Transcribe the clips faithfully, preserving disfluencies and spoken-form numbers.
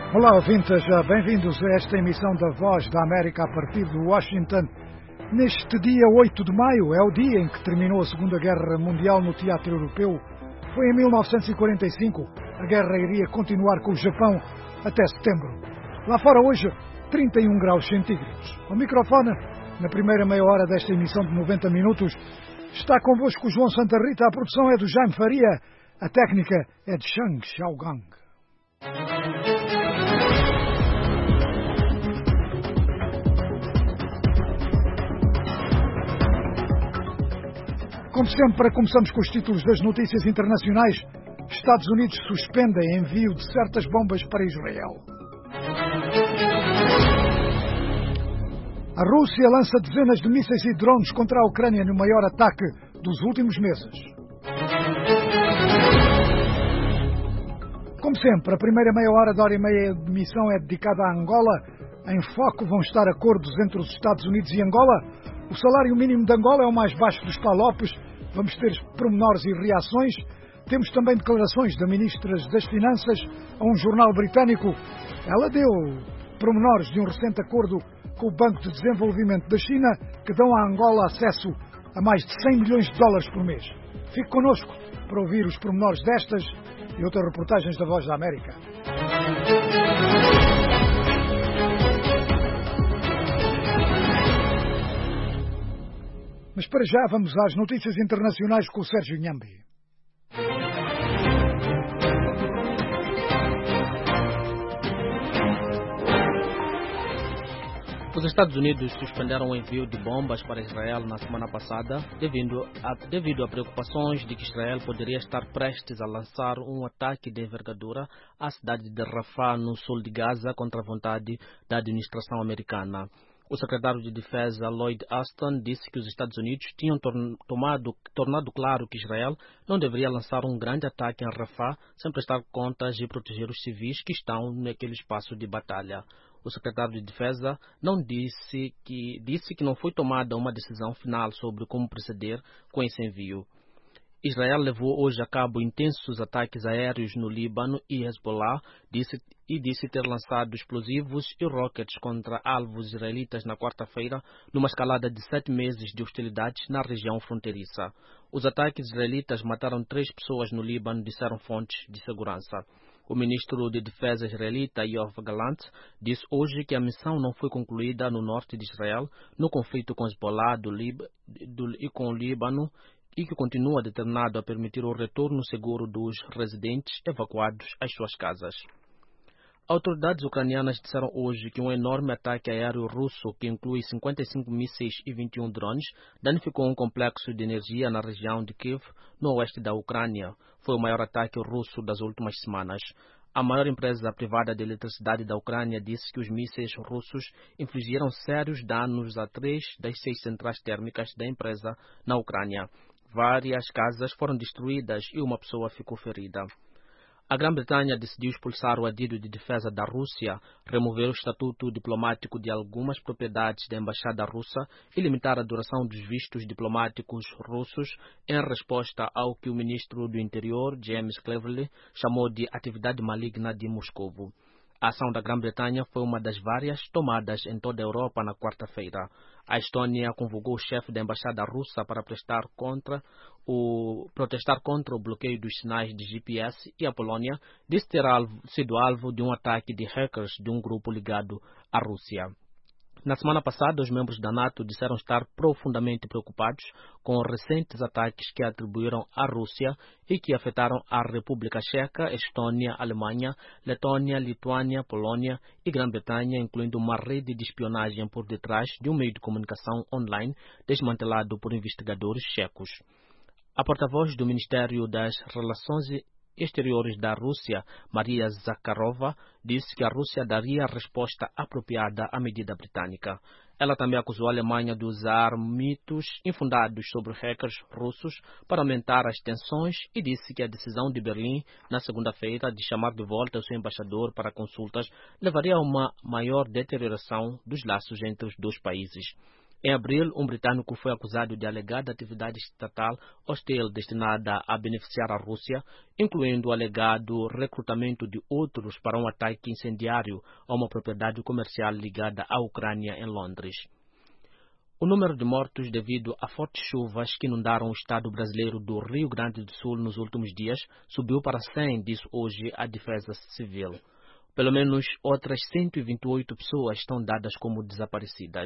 Olá, ouvintes, bem-vindos a esta emissão da Voz da América a partir de Washington. Neste dia oito de maio, é o dia em que terminou a Segunda Guerra Mundial no teatro europeu. Foi em mil novecentos e quarenta e cinco. A guerra iria continuar com o Japão até setembro. Lá fora hoje, trinta e um graus centígrados. O microfone, na primeira meia hora desta emissão de noventa minutos, está convosco o João Santa Rita. A produção é do Jaime Faria. A técnica é de Shang Xiaogang. Como sempre, começamos com os títulos das notícias internacionais. Estados Unidos suspendem envio de certas bombas para Israel. A Rússia lança dezenas de mísseis e drones contra a Ucrânia no maior ataque dos últimos meses. Como sempre, a primeira meia hora da hora e meia de emissão é dedicada a Angola. Em foco vão estar acordos entre os Estados Unidos e Angola. O salário mínimo de Angola é o mais baixo dos Palopes. Vamos ter pormenores e reações. Temos também declarações da Ministra das Finanças a um jornal britânico. Ela deu pormenores de um recente acordo com o Banco de Desenvolvimento da China que dão a Angola acesso a mais de cem milhões de dólares por mês. Fique connosco para ouvir os pormenores destas e outras reportagens da Voz da América. Mas para já vamos às notícias internacionais com o Sérgio Nhambi. Os Estados Unidos suspenderam o envio de bombas para Israel na semana passada devido a, devido a preocupações de que Israel poderia estar prestes a lançar um ataque de envergadura à cidade de Rafah, no sul de Gaza, contra a vontade da administração americana. O secretário de Defesa, Lloyd Austin, disse que os Estados Unidos tinham torn- tomado, tornado claro que Israel não deveria lançar um grande ataque em Rafah sem prestar contas e proteger os civis que estão naquele espaço de batalha. O secretário de Defesa não disse que, disse que não foi tomada uma decisão final sobre como proceder com esse envio. Israel levou hoje a cabo intensos ataques aéreos no Líbano e Hezbollah disse, e disse ter lançado explosivos e rockets contra alvos israelitas na quarta-feira, numa escalada de sete meses de hostilidades na região fronteiriça. Os ataques israelitas mataram três pessoas no Líbano, disseram fontes de segurança. O ministro de Defesa israelita, Yoav Gallant, disse hoje que a missão não foi concluída no norte de Israel, no conflito com Hezbollah do Lib- do, e com o Líbano, e que continua determinado a permitir o retorno seguro dos residentes evacuados às suas casas. Autoridades ucranianas disseram hoje que um enorme ataque aéreo russo, que inclui cinquenta e cinco mísseis e vinte e um drones, danificou um complexo de energia na região de Kiev, no oeste da Ucrânia. Foi o maior ataque russo das últimas semanas. A maior empresa privada de eletricidade da Ucrânia disse que os mísseis russos infligiram sérios danos a três das seis centrais térmicas da empresa na Ucrânia. Várias casas foram destruídas e uma pessoa ficou ferida. A Grã-Bretanha decidiu expulsar o adido de defesa da Rússia, remover o estatuto diplomático de algumas propriedades da embaixada russa e limitar a duração dos vistos diplomáticos russos em resposta ao que o ministro do Interior, James Cleverly, chamou de atividade maligna de Moscovo. A ação da Grã-Bretanha foi uma das várias tomadas em toda a Europa na quarta-feira. A Estônia convocou o chefe da embaixada russa para prestar contra o, protestar contra o bloqueio dos sinais de G P S e a Polónia disse ter alvo, sido alvo de um ataque de hackers de um grupo ligado à Rússia. Na semana passada, os membros da NATO disseram estar profundamente preocupados com os recentes ataques que atribuíram à Rússia e que afetaram a República Checa, Estônia, Alemanha, Letônia, Lituânia, Polônia e Grã-Bretanha, incluindo uma rede de espionagem por detrás de um meio de comunicação online desmantelado por investigadores checos. A porta-voz do Ministério das Relações Exteriores da Rússia, Maria Zakharova, disse que a Rússia daria a resposta apropriada à medida britânica. Ela também acusou a Alemanha de usar mitos infundados sobre hackers russos para aumentar as tensões e disse que a decisão de Berlim, na segunda-feira, de chamar de volta o seu embaixador para consultas, levaria a uma maior deterioração dos laços entre os dois países. Em abril, um britânico foi acusado de alegada atividade estatal hostil destinada a beneficiar a Rússia, incluindo o alegado recrutamento de outros para um ataque incendiário a uma propriedade comercial ligada à Ucrânia em Londres. O número de mortos devido a fortes chuvas que inundaram o estado brasileiro do Rio Grande do Sul nos últimos dias subiu para cem, diz hoje a Defesa Civil. Pelo menos outras cento e vinte e oito pessoas estão dadas como desaparecidas.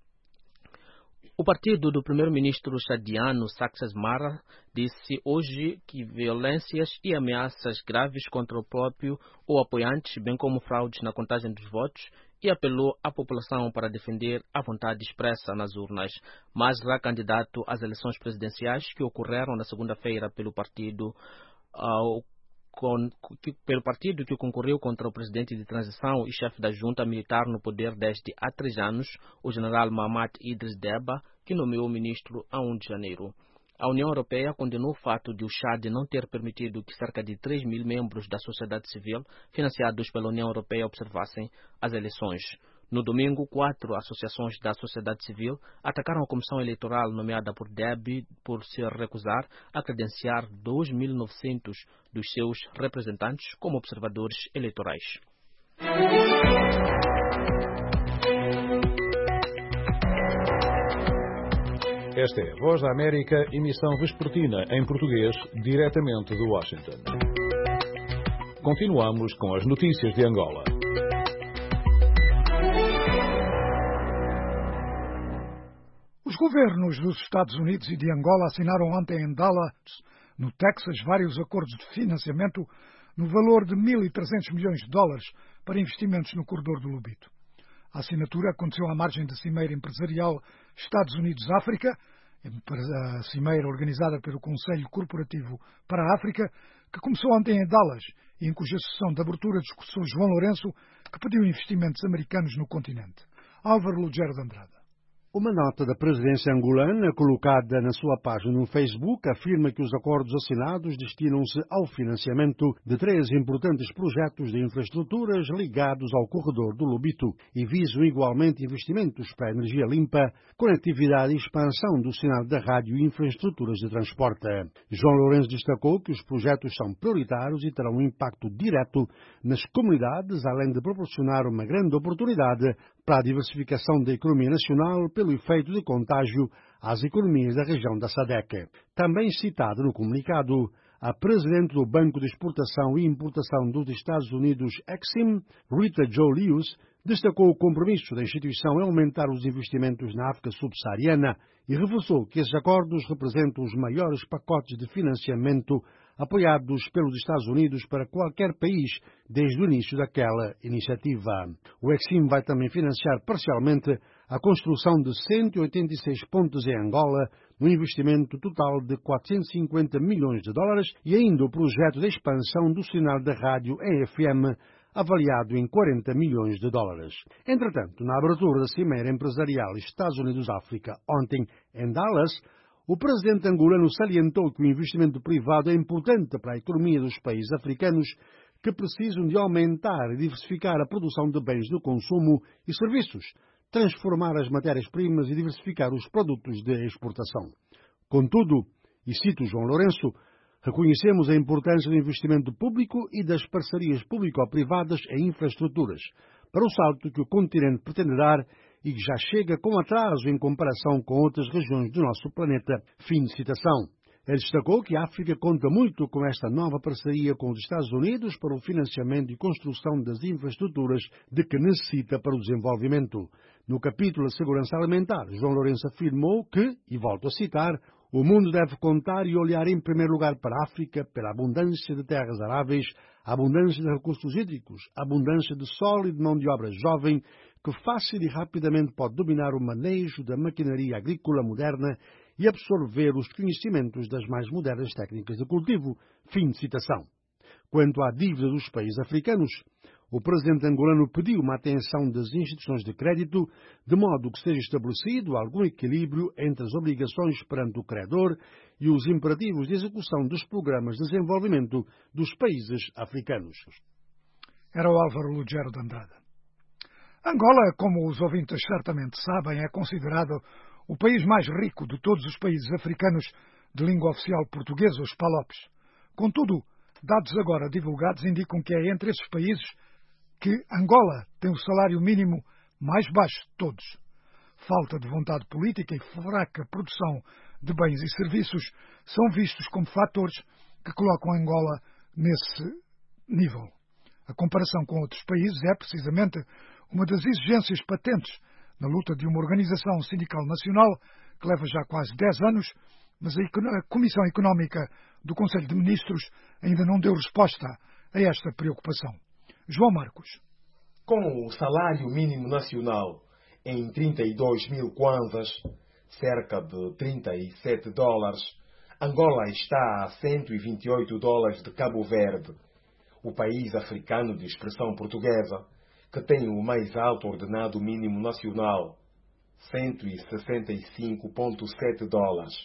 O partido do primeiro-ministro chadiano Success Mara disse hoje que violências e ameaças graves contra o próprio ou apoiantes, bem como fraudes na contagem dos votos, e apelou à população para defender a vontade expressa nas urnas. Masra, candidato às eleições presidenciais que ocorreram na segunda-feira pelo partido ao Com, que, pelo partido que concorreu contra o presidente de transição e chefe da junta militar no poder desde há três anos, o general Mahamat Idris Deba, que nomeou o ministro a primeiro de janeiro. A União Europeia condenou o fato de o Chad não ter permitido que cerca de três mil membros da sociedade civil, financiados pela União Europeia, observassem as eleições. No domingo, quatro associações da sociedade civil atacaram a comissão eleitoral nomeada por Deby por se recusar a credenciar dois mil e novecentos dos seus representantes como observadores eleitorais. Esta é a Voz da América, emissão vespertina em português, diretamente de Washington. Continuamos com as notícias de Angola. Os governos dos Estados Unidos e de Angola assinaram ontem em Dallas, no Texas, vários acordos de financiamento no valor de mil e trezentos milhões de dólares para investimentos no corredor do Lobito. A assinatura aconteceu à margem da Cimeira Empresarial Estados Unidos-África, a cimeira organizada pelo Conselho Corporativo para a África, que começou ontem em Dallas e em cuja sessão de abertura discursou João Lourenço, que pediu investimentos americanos no continente. Álvaro Lugero de Andrade. Uma nota da presidência angolana, colocada na sua página no Facebook, afirma que os acordos assinados destinam-se ao financiamento de três importantes projetos de infraestruturas ligados ao corredor do Lobito e visam igualmente investimentos para a energia limpa, conectividade e expansão do sinal da rádio e infraestruturas de transporte. João Lourenço destacou que os projetos são prioritários e terão um impacto direto nas comunidades, além de proporcionar uma grande oportunidade para a diversificação da economia nacional pelo efeito de contágio às economias da região da SADC. Também citada no comunicado, a presidente do Banco de Exportação e Importação dos Estados Unidos, Exim, Rita Jo Lewis, destacou o compromisso da instituição em aumentar os investimentos na África subsaariana e reforçou que esses acordos representam os maiores pacotes de financiamento apoiados pelos Estados Unidos para qualquer país desde o início daquela iniciativa. O Exim vai também financiar parcialmente a construção de cento e oitenta e seis pontes em Angola, no investimento total de quatrocentos e cinquenta milhões de dólares, e ainda o projeto de expansão do sinal da rádio E F M, avaliado em quarenta milhões de dólares. Entretanto, na abertura da Cimeira Empresarial Estados Unidos-África, ontem em Dallas, o presidente angolano salientou que o investimento privado é importante para a economia dos países africanos que precisam de aumentar e diversificar a produção de bens de consumo e serviços, transformar as matérias-primas e diversificar os produtos de exportação. Contudo, e cito João Lourenço, reconhecemos a importância do investimento público e das parcerias público-privadas em infraestruturas, para o salto que o continente pretende dar e que já chega com atraso em comparação com outras regiões do nosso planeta. Fim de citação. Ele destacou que a África conta muito com esta nova parceria com os Estados Unidos para o financiamento e construção das infraestruturas de que necessita para o desenvolvimento. No capítulo de segurança alimentar, João Lourenço afirmou que, e volto a citar, o mundo deve contar e olhar em primeiro lugar para a África pela abundância de terras aráveis, a abundância de recursos hídricos, a abundância de solo e de mão de obra jovem, que fácil e rapidamente pode dominar o manejo da maquinaria agrícola moderna e absorver os conhecimentos das mais modernas técnicas de cultivo. Fim de citação. Quanto à dívida dos países africanos, o presidente angolano pediu uma atenção das instituições de crédito, de modo que seja estabelecido algum equilíbrio entre as obrigações perante o credor e os imperativos de execução dos programas de desenvolvimento dos países africanos. Era o Álvaro Lugero de Andrade. Angola, como os ouvintes certamente sabem, é considerado o país mais rico de todos os países africanos de língua oficial portuguesa, os PALOPs. Contudo, dados agora divulgados indicam que é entre esses países que Angola tem o salário mínimo mais baixo de todos. Falta de vontade política e fraca produção de bens e serviços são vistos como fatores que colocam Angola nesse nível. A comparação com outros países é, precisamente, uma das exigências patentes na luta de uma organização sindical nacional que leva já quase dez anos, mas a Comissão Económica do Conselho de Ministros ainda não deu resposta a esta preocupação. João Marcos. Com o salário mínimo nacional em trinta e dois mil kwanzas, cerca de trinta e sete dólares, Angola está a cento e vinte e oito dólares de Cabo Verde, o país africano de expressão portuguesa, que tem o mais alto ordenado mínimo nacional, cento e sessenta e cinco vírgula sete dólares.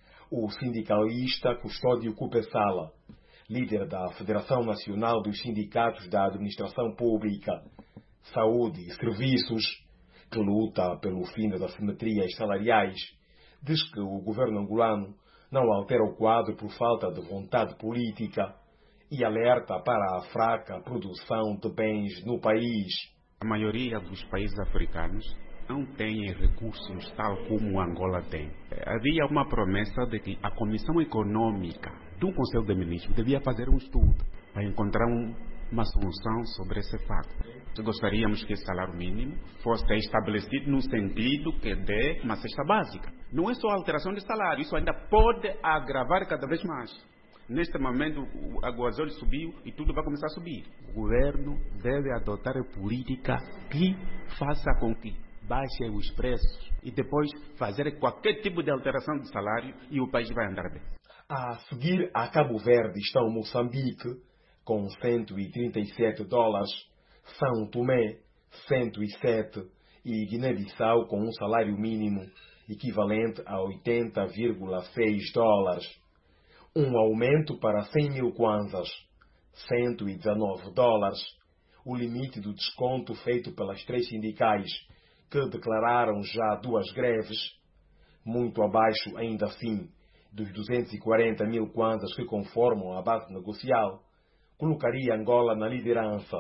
O sindicalista Custódio Cupessala, líder da Federação Nacional dos Sindicatos da Administração Pública, Saúde e Serviços, que luta pelo fim das assimetrias salariais, diz que o governo angolano não altera o quadro por falta de vontade política e alerta para a fraca produção de bens no país. A maioria dos países africanos não têm recursos tal como Angola tem. Havia uma promessa de que a Comissão Econômica do Conselho de Ministros devia fazer um estudo para encontrar um, uma solução sobre esse facto. Gostaríamos que esse salário mínimo fosse estabelecido no sentido que dê uma cesta básica. Não é só a alteração de salário, isso ainda pode agravar cada vez mais. Neste momento, a gasóleo subiu e tudo vai começar a subir. O governo deve adotar a política que faça com que baixe os preços e depois fazer qualquer tipo de alteração de salário e o país vai andar bem. A seguir a Cabo Verde estão Moçambique, com cento e trinta e sete dólares, São Tomé, cento e sete, e Guiné-Bissau com um salário mínimo equivalente a oitenta vírgula seis dólares. Um aumento para cem mil kwanzas, cento e dezenove dólares, o limite do desconto feito pelas três sindicais, que declararam já duas greves, muito abaixo, ainda assim, dos duzentos e quarenta mil kwanzas que conformam a base negocial, colocaria Angola na liderança.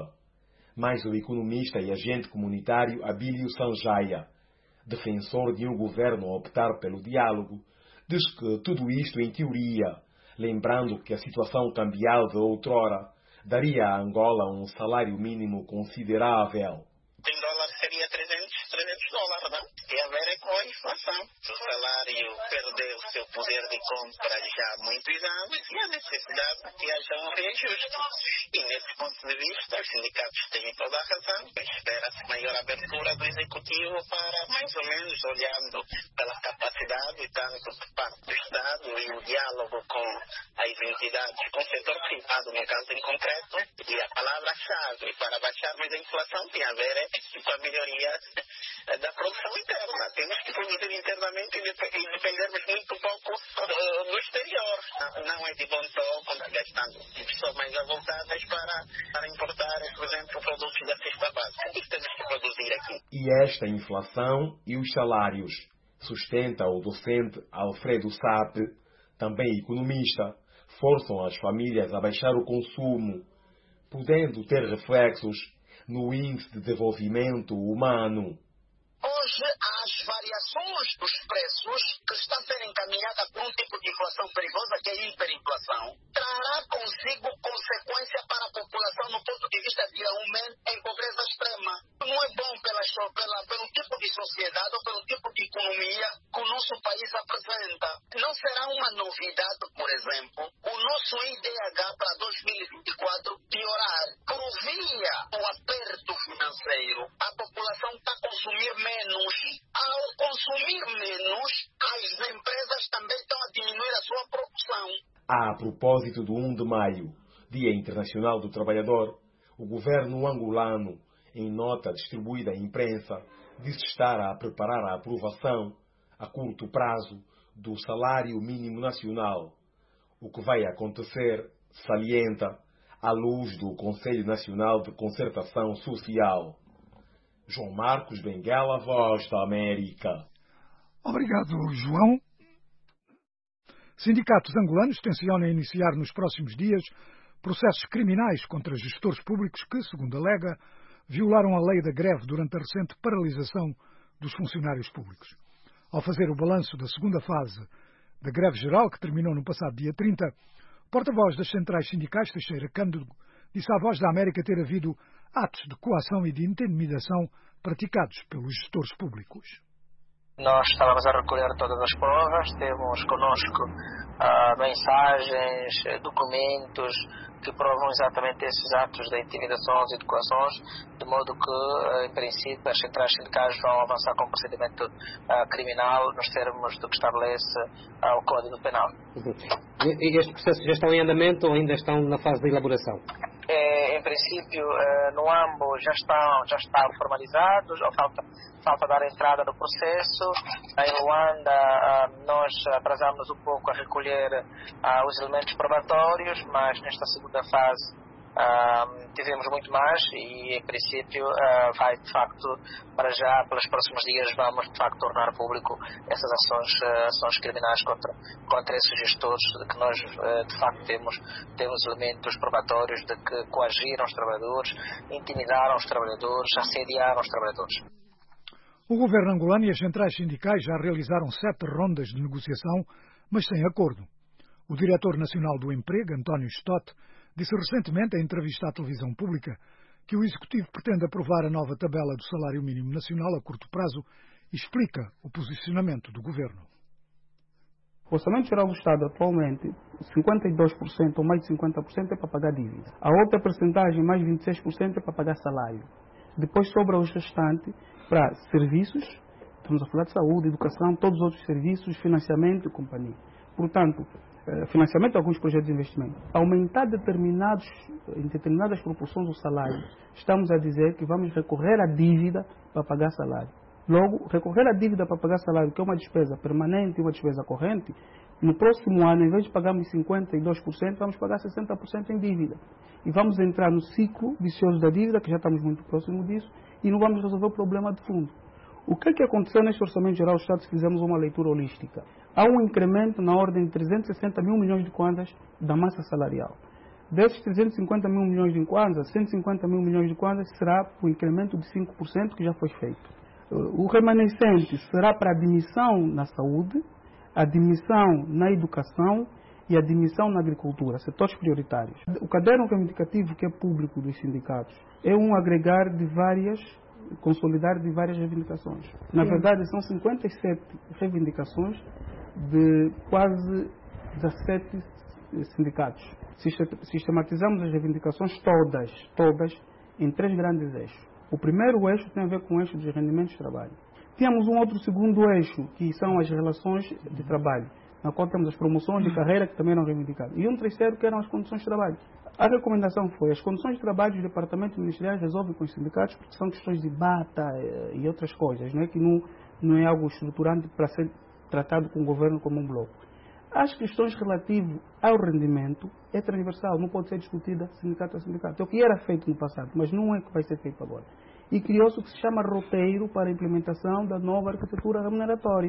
Mas o economista e agente comunitário Abílio Sanjaya, defensor de um governo a optar pelo diálogo, diz que tudo isto em teoria, lembrando que a situação cambial de outrora daria a Angola um salário mínimo considerável. cem dólares seria trezentos dólares, não? Tem a ver com a inflação. O salário perdeu o seu poder de compra já há muitos anos e a necessidade de que haja um reajuste. E nesse ponto de vista, os sindicatos têm toda a razão. Espera-se maior abertura do Executivo para, mais ou menos, olhando pela capacidade, tanto por parte do Estado e o diálogo com as entidades, com o setor privado, no caso em concreto, e a palavra-chave para baixarmos a inflação tem a ver com a melhoria da produção interna. Temos que produzir internamente e dependermos muito pouco do, do exterior. Não é de bom tom quando gastando pessoas mais avultadas para, para importar, por exemplo, produtos da cesta básica. Isso temos que produzir aqui. E esta inflação e os salários, sustenta o docente Alfredo Sape, também economista, forçam as famílias a baixar o consumo, podendo ter reflexos no índice de desenvolvimento humano. Hoje, as variações dos preços que estão sendo encaminhadas por um tipo de inflação perigosa, que é a hiperinflação, trará consigo consequência para a população no ponto de vista de aumento em pobreza extrema. Não é bom pela, pela, pelo tipo de sociedade ou pelo tipo de economia que o nosso país apresenta. Não será uma novidade, por exemplo, o nosso I D H para dois mil e vinte e quatro piorar. Por via do aperto financeiro, a população está a consumir menos. Ao consumir menos, as empresas também estão a diminuir a sua produção. A propósito do primeiro de maio, Dia Internacional do Trabalhador, o governo angolano, em nota distribuída à imprensa, disse estar a preparar a aprovação, a curto prazo, do salário mínimo nacional, o que vai acontecer, salienta, à luz do Conselho Nacional de Concertação Social. João Marcos Benguela, Voz da América. Obrigado, João. Sindicatos angolanos tencionam iniciar nos próximos dias processos criminais contra gestores públicos que, segundo alega, violaram a lei da greve durante a recente paralisação dos funcionários públicos. Ao fazer o balanço da segunda fase da greve geral, que terminou no passado dia trinta, o porta-voz das centrais sindicais, Teixeira Cândido, disse à Voz da América ter havido atos de coação e de intimidação praticados pelos gestores públicos. Nós estávamos a recolher todas as provas, temos connosco ah, mensagens, documentos que provam exatamente esses atos de intimidações e de coações, de modo que, em princípio, as centrais sindicais vão avançar com um procedimento ah, criminal nos termos do que estabelece ah, o Código Penal. Uhum. E estes processos já estão em andamento ou ainda estão na fase de elaboração? É, em princípio, no AMBO já estão, já estão formalizados, ou falta, falta dar entrada no processo. Em Luanda, nós atrasamos um pouco a recolher os elementos probatórios, mas nesta segunda fase Uh, tivemos muito mais e, em princípio, uh, vai, de facto, para já, pelos próximos dias, vamos, de facto, tornar público essas ações, uh, ações criminais contra, contra esses gestores, de que nós, uh, de facto, temos, temos elementos probatórios de que coagiram os trabalhadores, intimidaram os trabalhadores, assediaram os trabalhadores. O governo angolano e as centrais sindicais já realizaram sete rondas de negociação, mas sem acordo. O diretor nacional do emprego, António Stott, disse recentemente, em entrevista à televisão pública, que o Executivo pretende aprovar a nova tabela do salário mínimo nacional a curto prazo e explica o posicionamento do Governo. O Orçamento Geral do Estado, atualmente, cinquenta e dois por cento ou mais de cinquenta por cento é para pagar dívida. A outra percentagem, mais vinte e seis por cento, é para pagar salário. Depois sobra os restantes para serviços, estamos a falar de saúde, educação, todos os outros serviços, financiamento e companhia. Portanto, financiamento de alguns projetos de investimento, aumentar determinados, em determinadas proporções o salário, estamos a dizer que vamos recorrer à dívida para pagar salário. Logo, recorrer à dívida para pagar salário, que é uma despesa permanente e uma despesa corrente, no próximo ano, em vez de pagarmos cinquenta e dois por cento, vamos pagar sessenta por cento em dívida. E vamos entrar no ciclo vicioso da dívida, que já estamos muito próximo disso, e não vamos resolver o problema de fundo. O que é que aconteceu neste Orçamento Geral do Estado se fizermos uma leitura holística? Há um incremento na ordem de trezentos e sessenta mil milhões de kwanzas da massa salarial. Desses trezentos e cinquenta mil milhões de kwanzas, cento e cinquenta mil milhões de kwanzas será o incremento de cinco por cento que já foi feito. O remanescente será para admissão na saúde, admissão na educação e admissão na agricultura, setores prioritários. O caderno reivindicativo que é público dos sindicatos é um agregar de várias consolidar de várias reivindicações. Na verdade, são cinquenta e sete reivindicações de quase dezassete sindicatos. Sistematizamos as reivindicações todas, todas, em três grandes eixos. O primeiro eixo tem a ver com o eixo dos rendimentos de trabalho. Temos um outro segundo eixo, que são as relações de trabalho, na qual temos as promoções de carreira, que também eram reivindicadas. E um terceiro, que eram as condições de trabalho. A recomendação foi, as condições de trabalho dos departamentos ministeriais resolvem com os sindicatos, porque são questões de bata e outras coisas, né, que não, não é algo estruturante para ser tratado com o governo como um bloco. As questões relativas ao rendimento é transversal, não pode ser discutida sindicato a sindicato. É o que era feito no passado, mas não é o que vai ser feito agora. E criou-se o que se chama roteiro para a implementação da nova arquitetura remuneratória.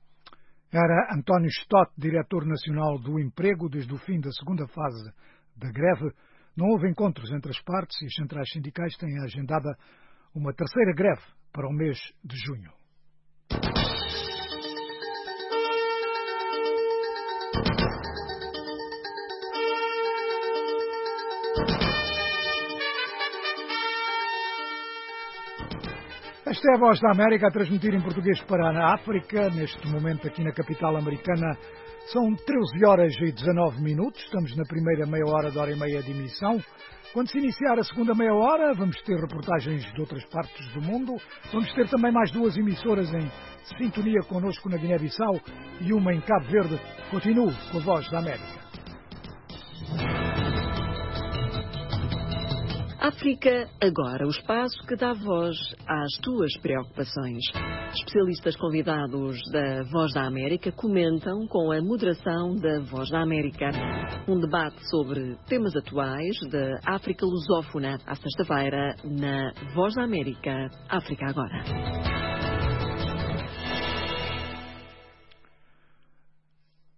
Era António Stott, diretor nacional do emprego, desde o fim da segunda fase da greve. Não houve encontros entre as partes e as centrais sindicais têm agendada uma terceira greve para o mês de junho. Esta é a Voz da América a transmitir em português para a África. Neste momento, aqui na capital americana, são treze horas e dezanove minutos. Estamos na primeira meia hora da hora e meia de emissão. Quando se iniciar a segunda meia hora, vamos ter reportagens de outras partes do mundo. Vamos ter também mais duas emissoras em sintonia connosco na Guiné-Bissau e uma em Cabo Verde. Continuo com a Voz da América. África Agora, o espaço que dá voz às tuas preocupações. Especialistas convidados da Voz da América comentam com a moderação da Voz da América. Um debate sobre temas atuais da África lusófona, à sexta-feira, na Voz da América, África Agora.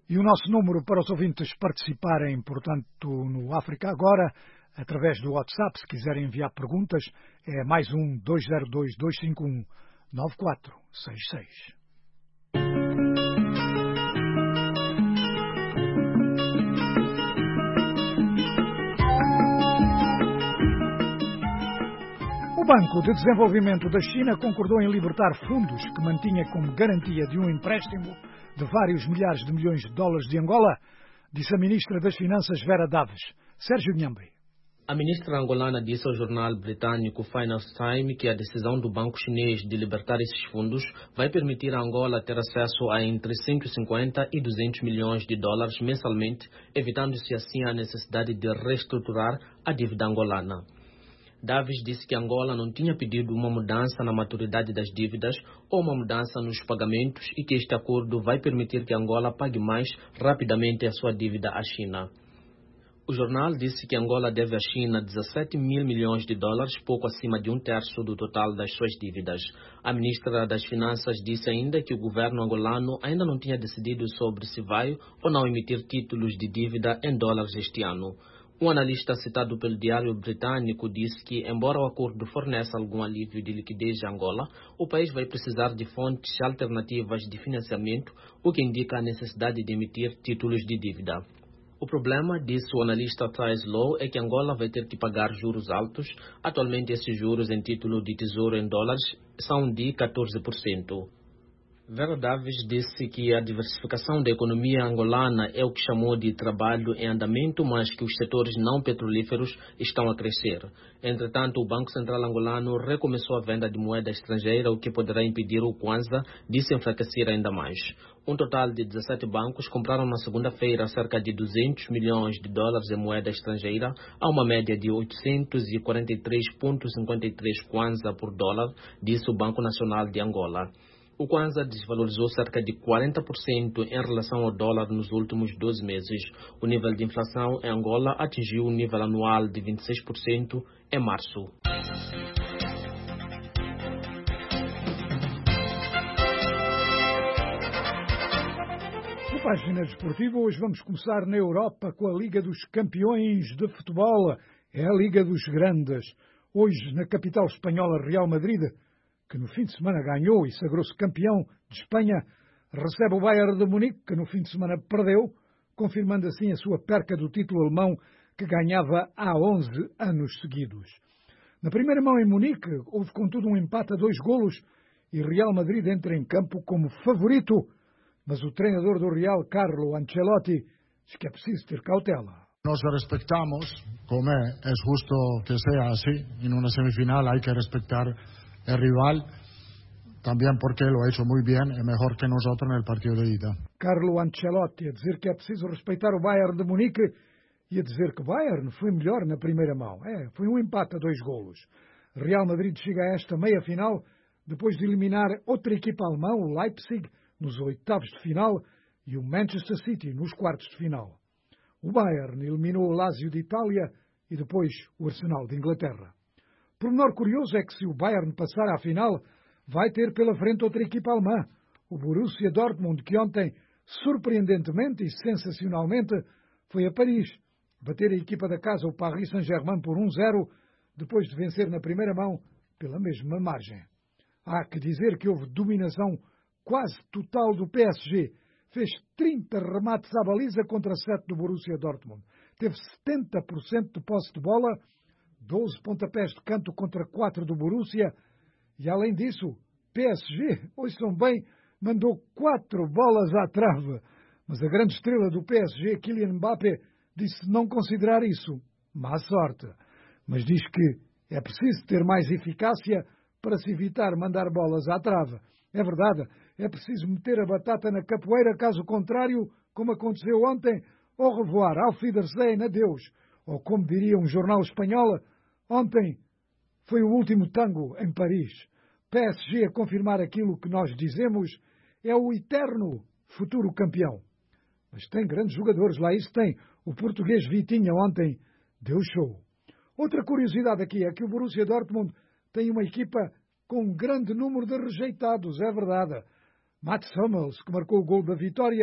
E o nosso número para os ouvintes participarem, portanto, no África Agora, através do WhatsApp, se quiserem enviar perguntas, é mais um dois zero dois, dois cinco um, nove quatro seis seis. O Banco de Desenvolvimento da China concordou em libertar fundos que mantinha como garantia de um empréstimo de vários milhares de milhões de dólares de Angola, disse a Ministra das Finanças Vera Daves. Sérgio Nhambe. A ministra angolana disse ao jornal britânico Financial Times que a decisão do banco chinês de libertar esses fundos vai permitir a Angola ter acesso a entre cento e cinquenta e duzentos milhões de dólares mensalmente, evitando-se assim a necessidade de reestruturar a dívida angolana. Davis disse que Angola não tinha pedido uma mudança na maturidade das dívidas ou uma mudança nos pagamentos e que este acordo vai permitir que Angola pague mais rapidamente a sua dívida à China. O jornal disse que Angola deve à China dezessete mil milhões de dólares, pouco acima de um terço do total das suas dívidas. A ministra das Finanças disse ainda que o governo angolano ainda não tinha decidido sobre se vai ou não emitir títulos de dívida em dólares este ano. Um analista citado pelo diário britânico disse que, embora o acordo forneça algum alívio de liquidez a Angola, o país vai precisar de fontes alternativas de financiamento, o que indica a necessidade de emitir títulos de dívida. O problema, disse o analista Thais Low, é que Angola vai ter que pagar juros altos. Atualmente, esses juros em título de tesouro em dólares são de catorze por cento. Vera Davis disse que a diversificação da economia angolana é o que chamou de trabalho em andamento, mas que os setores não petrolíferos estão a crescer. Entretanto, o Banco Central angolano recomeçou a venda de moeda estrangeira, o que poderá impedir o Kwanza de se enfraquecer ainda mais. Um total de dezessete bancos compraram na segunda-feira cerca de duzentos milhões de dólares em moeda estrangeira, a uma média de oitocentos e quarenta e três vírgula cinquenta e três Kwanza por dólar, disse o Banco Nacional de Angola. O Kwanza desvalorizou cerca de quarenta por cento em relação ao dólar nos últimos doze meses. O nível de inflação em Angola atingiu um nível anual de vinte e seis por cento em março. No Página Desportiva, hoje vamos começar na Europa com a Liga dos Campeões de Futebol. É a Liga dos Grandes. Hoje, na capital espanhola, Real Madrid, que no fim de semana ganhou e sagrou-se campeão de Espanha, recebe o Bayern de Munique, que no fim de semana perdeu, confirmando assim a sua perca do título alemão que ganhava há onze anos seguidos. Na primeira mão em Munique, houve contudo um empate a dois golos e Real Madrid entra em campo como favorito, mas o treinador do Real, Carlo Ancelotti, diz que é preciso ter cautela. Nos respetamos, como é justo que seja assim, em uma semifinal hay que respeitar el rival, también porque lo ha hecho muy bien, es mejor que nosotros en el partido de ida. Carlo Ancelotti a dizer que é preciso respeitar o Bayern de Munique e a dizer que o Bayern foi melhor na primeira mão. É, foi um empate a dois golos. Real Madrid chega a esta meia-final depois de eliminar outra equipa alemã, o Leipzig, nos oitavos de final e o Manchester City nos quartos de final. O Bayern eliminou o Lazio de Itália e depois o Arsenal de Inglaterra. O pormenor curioso é que se o Bayern passar à final, vai ter pela frente outra equipa alemã, o Borussia Dortmund, que ontem, surpreendentemente e sensacionalmente, foi a Paris bater a equipa da casa, o Paris Saint-Germain, por um zero, depois de vencer na primeira mão pela mesma margem. Há que dizer que houve dominação quase total do P S G. Fez trinta remates à baliza contra sete do Borussia Dortmund. Teve setenta por cento de posse de bola, doze pontapés de canto contra quatro do Borussia. E além disso, P S G, ouçam bem, mandou quatro bolas à trave. Mas a grande estrela do P S G, Kylian Mbappé, disse não considerar isso má sorte. Mas diz que é preciso ter mais eficácia para se evitar mandar bolas à trave. É verdade, é preciso meter a batata na capoeira, caso contrário, como aconteceu ontem, au revoir, auf Wiedersehen, adeus. Ou como diria um jornal espanhol, ontem foi o último tango em Paris. P S G a confirmar aquilo que nós dizemos, é o eterno futuro campeão. Mas tem grandes jogadores, lá isso tem. O português Vitinha ontem deu show. Outra curiosidade aqui é que o Borussia Dortmund tem uma equipa com um grande número de rejeitados, é verdade. Mats Hummels, que marcou o gol da vitória,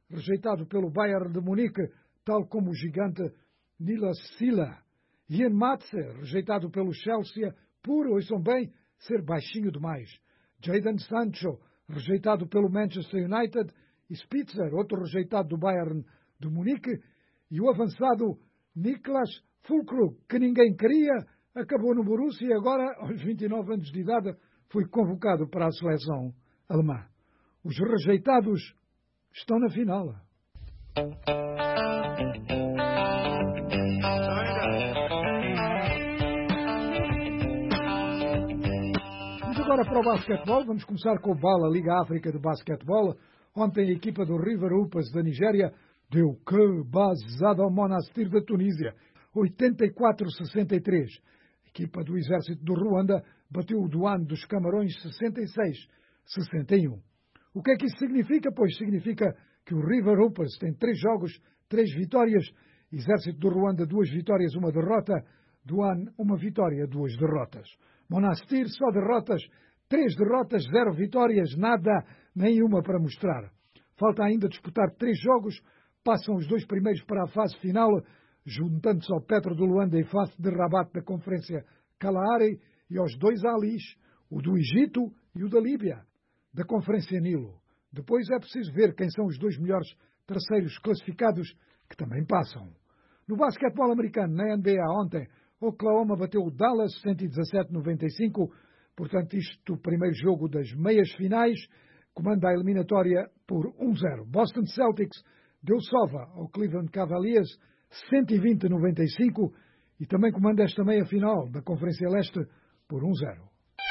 rejeitado pelo Bayern de Munique, tal como o gigante Niklas Süle. Ian Matze, rejeitado pelo Chelsea, por, ouçam bem, ser baixinho demais. Jadon Sancho, rejeitado pelo Manchester United, e Spitzer, outro rejeitado do Bayern de Munique, e o avançado Niklas Füllkrug, que ninguém queria, acabou no Borussia e agora, aos vinte e nove anos de idade, foi convocado para a seleção alemã. Os rejeitados estão na final. Vamos agora para o basquetebol. Vamos começar com o Bala, Liga África de Basquetebol. Ontem a equipa do River Upas da Nigéria deu que basada ao Monastir da Tunísia, oitenta e quatro a sessenta e três. A equipa do Exército do Ruanda bateu o Douane dos Camarões sessenta e seis a sessenta e um. O que é que isso significa? Pois significa que o River Upas tem três jogos, três vitórias, Exército do Ruanda duas vitórias, uma derrota, Douane uma vitória, duas derrotas. Monastir só derrotas, três derrotas, zero vitórias, nada, nenhuma para mostrar. Falta ainda disputar três jogos, passam os dois primeiros para a fase final, juntando-se ao Petro do Luanda e F A S de Rabat da Conferência Kalahari e aos dois Alis, o do Egito e o da Líbia, da Conferência Nilo. Depois é preciso ver quem são os dois melhores terceiros classificados que também passam. No basquetebol americano, na N B A ontem, Oklahoma bateu o Dallas cento e dezassete a noventa e cinco, portanto isto o primeiro jogo das meias finais, comanda a eliminatória por um zero. Boston Celtics deu sova ao Cleveland Cavaliers cento e vinte a noventa e cinco e também comanda esta meia final da Conferência Leste por um zero.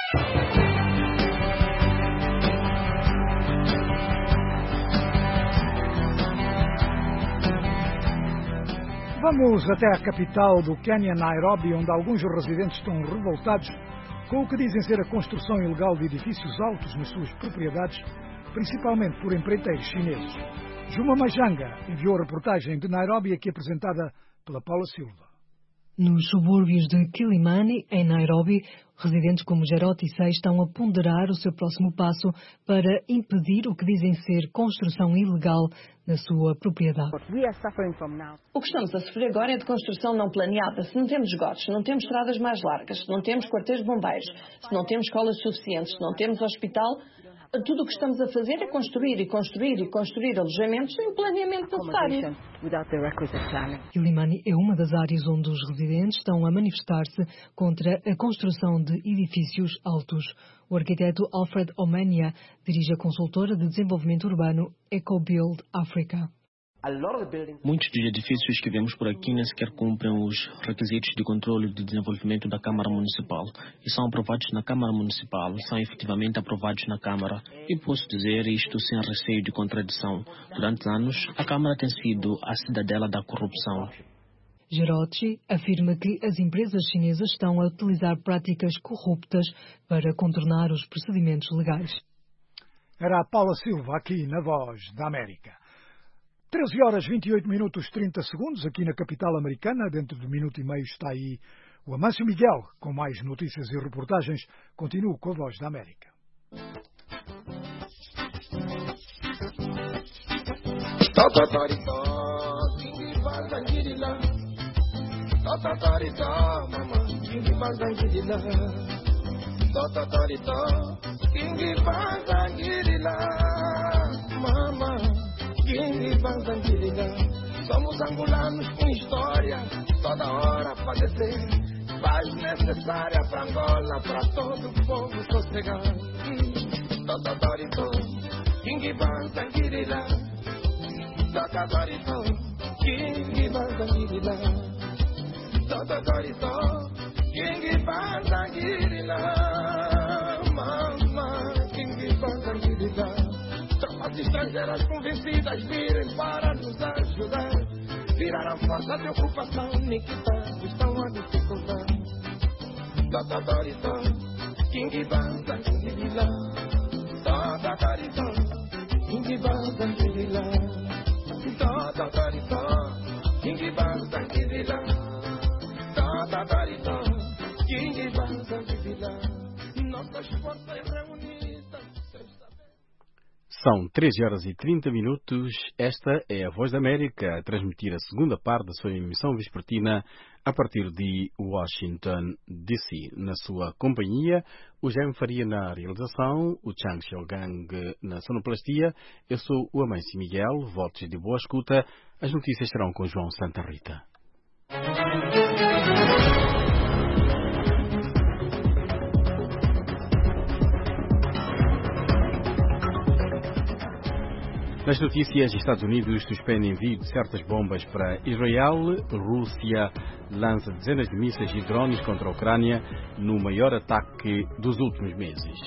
Vamos até a capital do Quênia, Nairobi, onde alguns residentes estão revoltados com o que dizem ser a construção ilegal de edifícios altos nas suas propriedades, principalmente por empreiteiros chineses. Juma Majanga enviou a reportagem de Nairobi, aqui apresentada pela Paula Silva. Nos subúrbios de Kilimani, em Nairobi, residentes como Gerot e Sei estão a ponderar o seu próximo passo para impedir o que dizem ser construção ilegal na sua propriedade. O que estamos a sofrer agora é de construção não planeada. Se não temos esgotos, se não temos estradas mais largas, se não temos quartéis de bombeiros, se não temos escolas suficientes, se não temos hospital, tudo o que estamos a fazer é construir e construir e construir alojamentos sem o planeamento necessário. Kilimani é uma das áreas onde os residentes estão a manifestar-se contra a construção de edifícios altos. O arquiteto Alfred Omania dirige a consultora de desenvolvimento urbano EcoBuild Africa. Muitos dos edifícios que vemos por aqui nem sequer cumprem os requisitos de controle de desenvolvimento da Câmara Municipal e são aprovados na Câmara Municipal, são efetivamente aprovados na Câmara. E posso dizer isto sem receio de contradição. Durante anos, a Câmara tem sido a cidadela da corrupção. Gerochi afirma que as empresas chinesas estão a utilizar práticas corruptas para contornar os procedimentos legais. Era a Paula Silva aqui na Voz da América. treze horas e vinte e oito minutos e trinta segundos aqui na capital americana. Dentro de um minuto e meio está aí o Amâncio Miguel com mais notícias e reportagens. Continuo com a Voz da América. Somos angolanos com história, toda hora a padecer. Paz necessária para Angola, para todo o povo sossegar. Totodorito, King Banzangirila. Totodorito, King Banzangirila. Totodorito, King Banzangirila. Mama, King Banzangirila. Tropas estrangeiras convencidas virem para nos ajudar. Viraram força de ocupação, Nikita, estão a dificultar. Totodorito, King Banzangirila. Totodorito, King Banzangirila. Totodorito, King Banzangirila. Totodorito, King Banzangirila. Nossas forças reunidas. São treze horas e trinta minutos. Esta é a Voz da América a transmitir a segunda parte da sua emissão vespertina a partir de Washington, D C. Na sua companhia, o Jaime Faria na realização, o Chang Xiaogang na sonoplastia. Eu sou o Amâncio Miguel. Votos de boa escuta. As notícias serão com João Santa Rita. Nas notícias, Estados Unidos suspende envio de certas bombas para Israel. Rússia lança dezenas de mísseis e drones contra a Ucrânia no maior ataque dos últimos meses.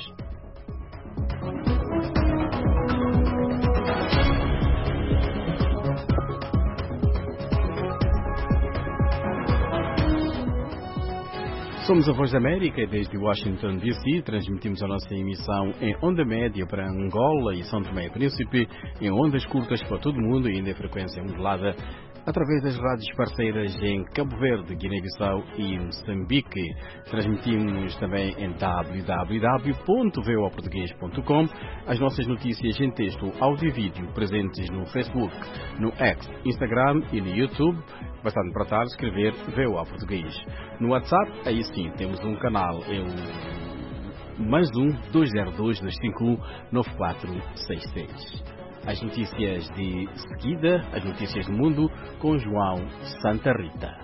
Somos a Voz da América e desde Washington, D C transmitimos a nossa emissão em onda média para Angola e São Tomé e Príncipe, em ondas curtas para todo o mundo e ainda em frequência modulada, através das rádios parceiras em Cabo Verde, Guiné-Bissau e Moçambique. Transmitimos também em w w w ponto v o a português ponto com as nossas notícias em texto, áudio e vídeo presentes no Facebook, no X, Instagram e no YouTube. Bastante para estar escrever V O A Português. No WhatsApp, aí sim, temos um canal, é o mais um dois zero dois dois cinco um nove quatro seis seis. As notícias de seguida, as notícias do mundo, com João Santa Rita.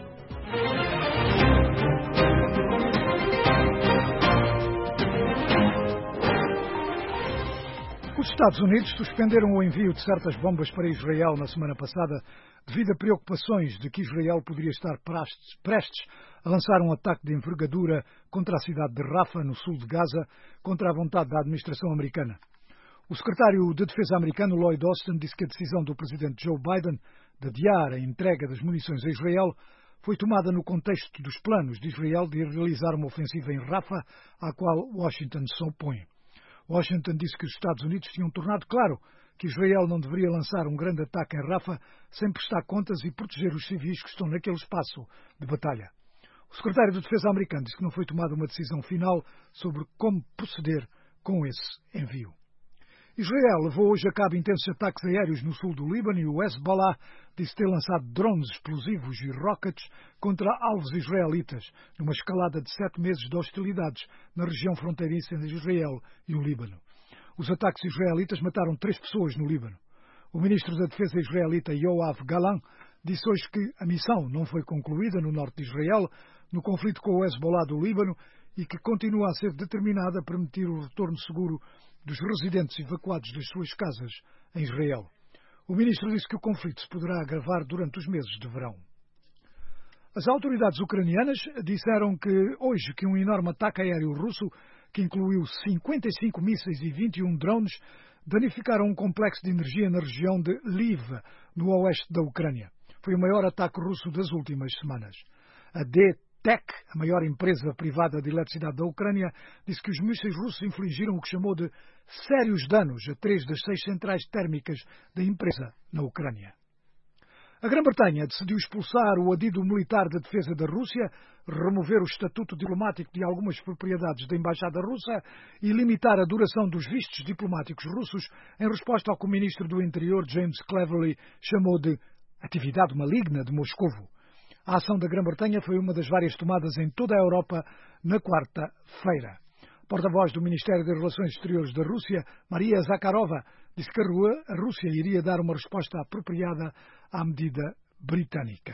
Os Estados Unidos suspenderam o envio de certas bombas para Israel na semana passada devido a preocupações de que Israel poderia estar prestes a lançar um ataque de envergadura contra a cidade de Rafah, no sul de Gaza, contra a vontade da administração americana. O secretário de Defesa americano, Lloyd Austin, disse que a decisão do presidente Joe Biden de adiar a entrega das munições a Israel foi tomada no contexto dos planos de Israel de realizar uma ofensiva em Rafah, à qual Washington se opõe. Washington disse que os Estados Unidos tinham tornado claro que Israel não deveria lançar um grande ataque em Rafah sem prestar contas e proteger os civis que estão naquele espaço de batalha. O secretário de Defesa americano disse que não foi tomada uma decisão final sobre como proceder com esse envio. Israel levou hoje a cabo intensos ataques aéreos no sul do Líbano e o Hezbollah disse ter lançado drones explosivos e rockets contra alvos israelitas, numa escalada de sete meses de hostilidades na região fronteiriça entre Israel e o Líbano. Os ataques israelitas mataram três pessoas no Líbano. O ministro da Defesa israelita Yoav Galan disse hoje que a missão não foi concluída no norte de Israel, no conflito com o Hezbollah do Líbano, e que continua a ser determinada a permitir o retorno seguro dos residentes evacuados das suas casas em Israel. O ministro disse que o conflito se poderá agravar durante os meses de verão. As autoridades ucranianas disseram que hoje que um enorme ataque aéreo russo, que incluiu cinquenta e cinco mísseis e vinte e um drones, danificaram um complexo de energia na região de Lviv, no oeste da Ucrânia. Foi o maior ataque russo das últimas semanas. A D T E C, a maior empresa privada de eletricidade da Ucrânia, disse que os mísseis russos infligiram o que chamou de sérios danos a três das seis centrais térmicas da empresa na Ucrânia. A Grã-Bretanha decidiu expulsar o adido militar de defesa da Rússia, remover o estatuto diplomático de algumas propriedades da embaixada russa e limitar a duração dos vistos diplomáticos russos em resposta ao que o ministro do Interior, James Cleverly, chamou de atividade maligna de Moscovo. A ação da Grã-Bretanha foi uma das várias tomadas em toda a Europa na quarta-feira. Porta-voz do Ministério das Relações Exteriores da Rússia, Maria Zakharova, disse que a Rússia iria dar uma resposta apropriada à medida britânica.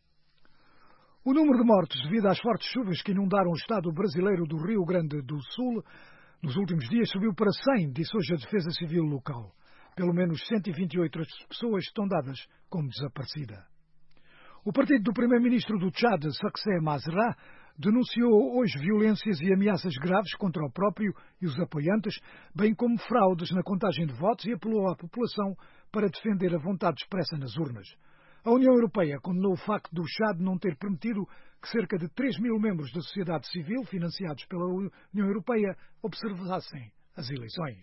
O número de mortos devido às fortes chuvas que inundaram o estado brasileiro do Rio Grande do Sul nos últimos dias subiu para cem, disse hoje a Defesa Civil local. Pelo menos cento e vinte e oito pessoas estão dadas como desaparecida. O partido do primeiro-ministro do Tchad, Saksé Masra, denunciou hoje violências e ameaças graves contra o próprio e os apoiantes, bem como fraudes na contagem de votos, e apelou à população para defender a vontade expressa nas urnas. A União Europeia condenou o facto do Tchad não ter permitido que cerca de três mil membros da sociedade civil, financiados pela União Europeia, observassem as eleições.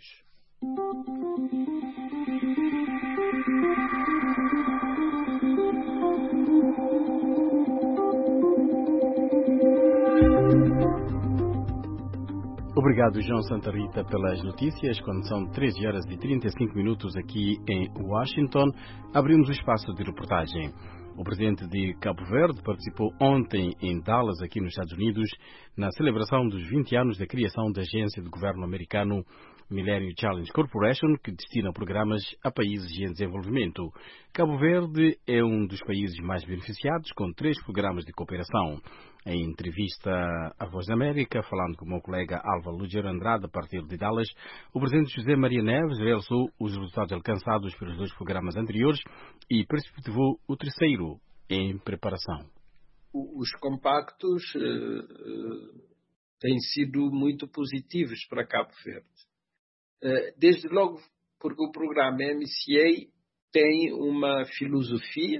Obrigado, João Santa Rita, pelas notícias. Quando são treze horas e trinta e cinco minutos aqui em Washington, abrimos o espaço de reportagem. O presidente de Cabo Verde participou ontem em Dallas, aqui nos Estados Unidos, na celebração dos vinte anos da criação da agência de governo americano Millennium Challenge Corporation, que destina programas a países em desenvolvimento. Cabo Verde é um dos países mais beneficiados, com três programas de cooperação. Em entrevista à Voz da América, falando com o meu colega Álvaro Lugero Andrade, a partir de Dallas, o presidente José Maria Neves realçou os resultados alcançados pelos dois programas anteriores e perspectivou o terceiro em preparação. Os compactos uh, têm sido muito positivos para Cabo Verde. Uh, desde logo porque o programa M C A tem uma filosofia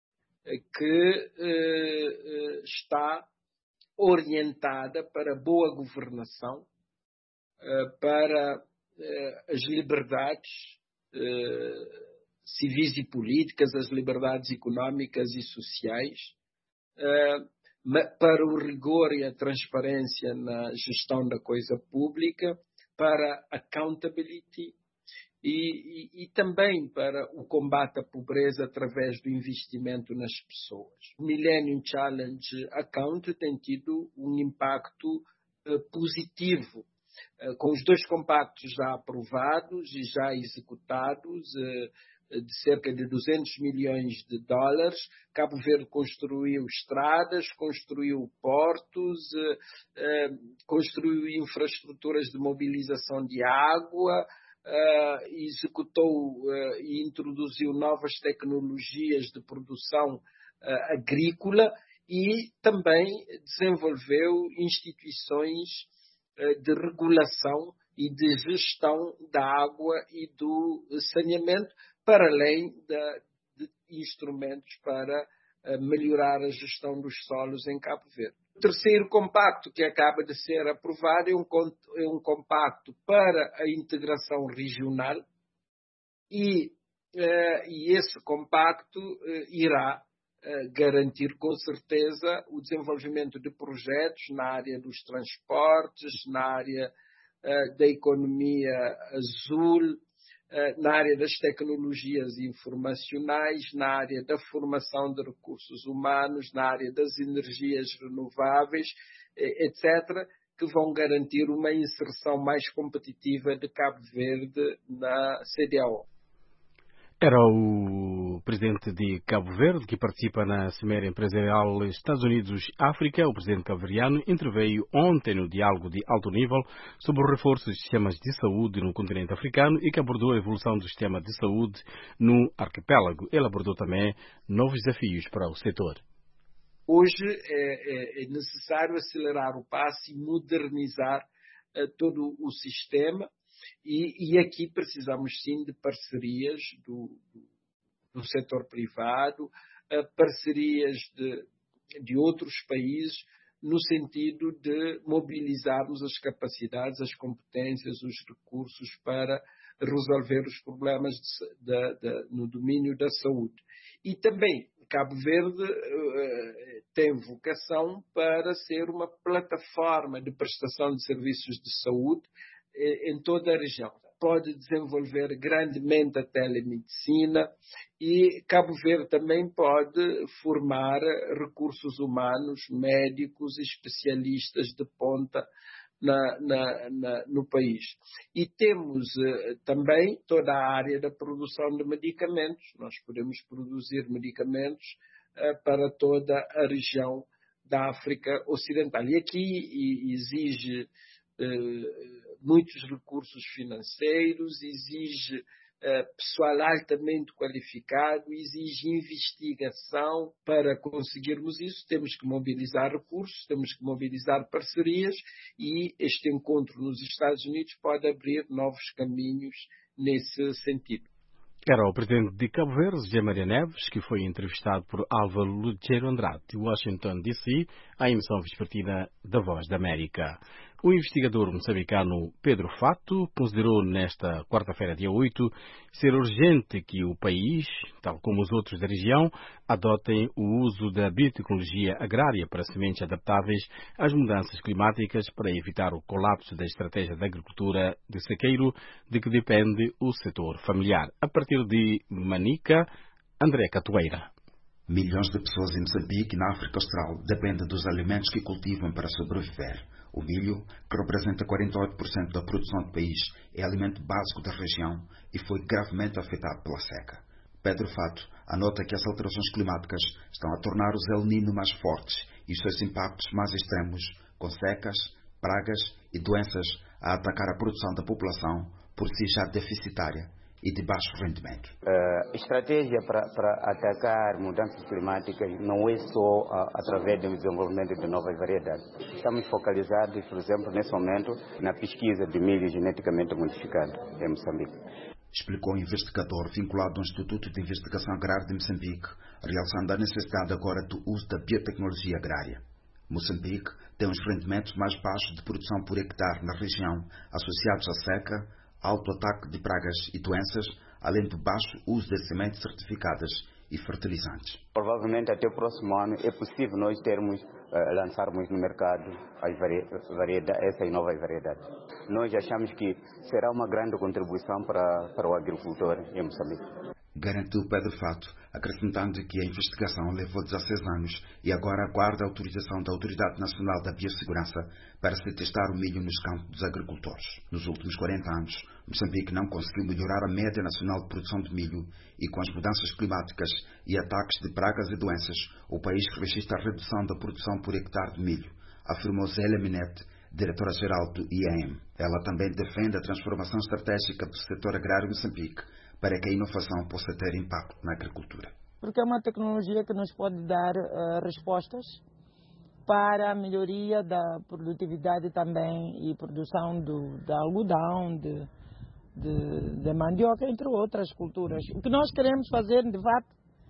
que uh, está orientada para boa governação, uh, para uh, as liberdades uh, civis e políticas, as liberdades económicas e sociais, uh, para o rigor e a transparência na gestão da coisa pública, para accountability, E, e, e também para o combate à pobreza através do investimento nas pessoas. O Millennium Challenge Account tem tido um impacto uh, positivo, uh, com os dois compactos já aprovados e já executados, uh, de cerca de duzentos milhões de dólares. Cabo Verde construiu estradas, construiu portos, uh, uh, construiu infraestruturas de mobilização de água, Uh, executou uh, e introduziu novas tecnologias de produção uh, agrícola e também desenvolveu instituições uh, de regulação e de gestão da água e do saneamento, para além da, de instrumentos para uh, melhorar a gestão dos solos em Cabo Verde. O terceiro compacto que acaba de ser aprovado é um, é um compacto para a integração regional e, uh, e esse compacto uh, irá uh, garantir com certeza o desenvolvimento de projetos na área dos transportes, na área uh, da economia azul, na área das tecnologias informacionais, na área da formação de recursos humanos, na área das energias renováveis, etcétera, que vão garantir uma inserção mais competitiva de Cabo Verde na C D A O. Era o presidente de Cabo Verde, que participa na Cimeira Empresarial Estados Unidos-África. O presidente cabo-verdiano interveio ontem no diálogo de alto nível sobre o reforço dos sistemas de saúde no continente africano e que abordou a evolução do sistema de saúde no arquipélago. Ele abordou também novos desafios para o setor. Hoje é, é, é necessário acelerar o passo e modernizar uh, todo o sistema. E, e aqui precisamos sim de parcerias do, do, do setor privado, uh, parcerias de, de outros países, no sentido de mobilizarmos as capacidades, as competências, os recursos para resolver os problemas de, de, de, no domínio da saúde. E também Cabo Verde uh, tem vocação para ser uma plataforma de prestação de serviços de saúde em toda a região. Pode desenvolver grandemente a telemedicina e Cabo Verde também pode formar recursos humanos, médicos e especialistas de ponta na, na, na, no país. E temos uh, também toda a área da produção de medicamentos. Nós podemos produzir medicamentos uh, para toda a região da África Ocidental. E aqui e, exige uh, muitos recursos financeiros, exige uh, pessoal altamente qualificado, exige investigação. Para conseguirmos isso, temos que mobilizar recursos, temos que mobilizar parcerias e este encontro nos Estados Unidos pode abrir novos caminhos nesse sentido. Era o presidente de Cabo Verde, José Maria Neves, que foi entrevistado por Álvaro Lugero Andrade, de Washington, D C, à emissão vespertina da Voz da América. O investigador moçambicano Pedro Fato considerou nesta quarta-feira, dia oito, ser urgente que o país, tal como os outros da região, adotem o uso da biotecnologia agrária para sementes adaptáveis às mudanças climáticas para evitar o colapso da estratégia da agricultura de sequeiro de que depende o setor familiar. A partir de Manica, André Catoeira. Milhões de pessoas em Moçambique e na África Austral dependem dos alimentos que cultivam para sobreviver. O milho, que representa quarenta e oito por cento da produção do país, é alimento básico da região e foi gravemente afetado pela seca. Pedro Fato anota que as alterações climáticas estão a tornar os El Niño mais fortes e os seus impactos mais extremos, com secas, pragas e doenças a atacar a produção da população, por si já deficitária e de baixo rendimento. A estratégia para, para atacar mudanças climáticas não é só uh, através do desenvolvimento de novas variedades. Estamos focalizados, por exemplo, nesse momento, na pesquisa de milho geneticamente modificado em Moçambique. Explicou o investigador vinculado ao Instituto de Investigação Agrária de Moçambique, realçando a necessidade agora do uso da biotecnologia agrária. Moçambique tem os rendimentos mais baixos de produção por hectare na região, associados à seca, alto ataque de pragas e doenças, além do baixo uso de sementes certificadas e fertilizantes. Provavelmente até o próximo ano é possível nós termos, uh, lançarmos no mercado as vari variedades, essas novas variedades. Nós achamos que será uma grande contribuição para, para o agricultor em Moçambique. Garantiu Pedro Fato, acrescentando que a investigação levou dezasseis anos e agora aguarda a autorização da Autoridade Nacional da Biossegurança para se testar o milho nos campos dos agricultores. Nos últimos quarenta anos, Moçambique não conseguiu melhorar a média nacional de produção de milho e com as mudanças climáticas e ataques de pragas e doenças, o país registra a redução da produção por hectare de milho, afirmou Zélia Minette, diretora-geral do I A M. Ela também defende a transformação estratégica do setor agrário em Moçambique para que a inovação possa ter impacto na agricultura. Porque é uma tecnologia que nos pode dar uh, respostas para a melhoria da produtividade também e produção do, de algodão, de, de, de mandioca, entre outras culturas. O que nós queremos fazer, de fato,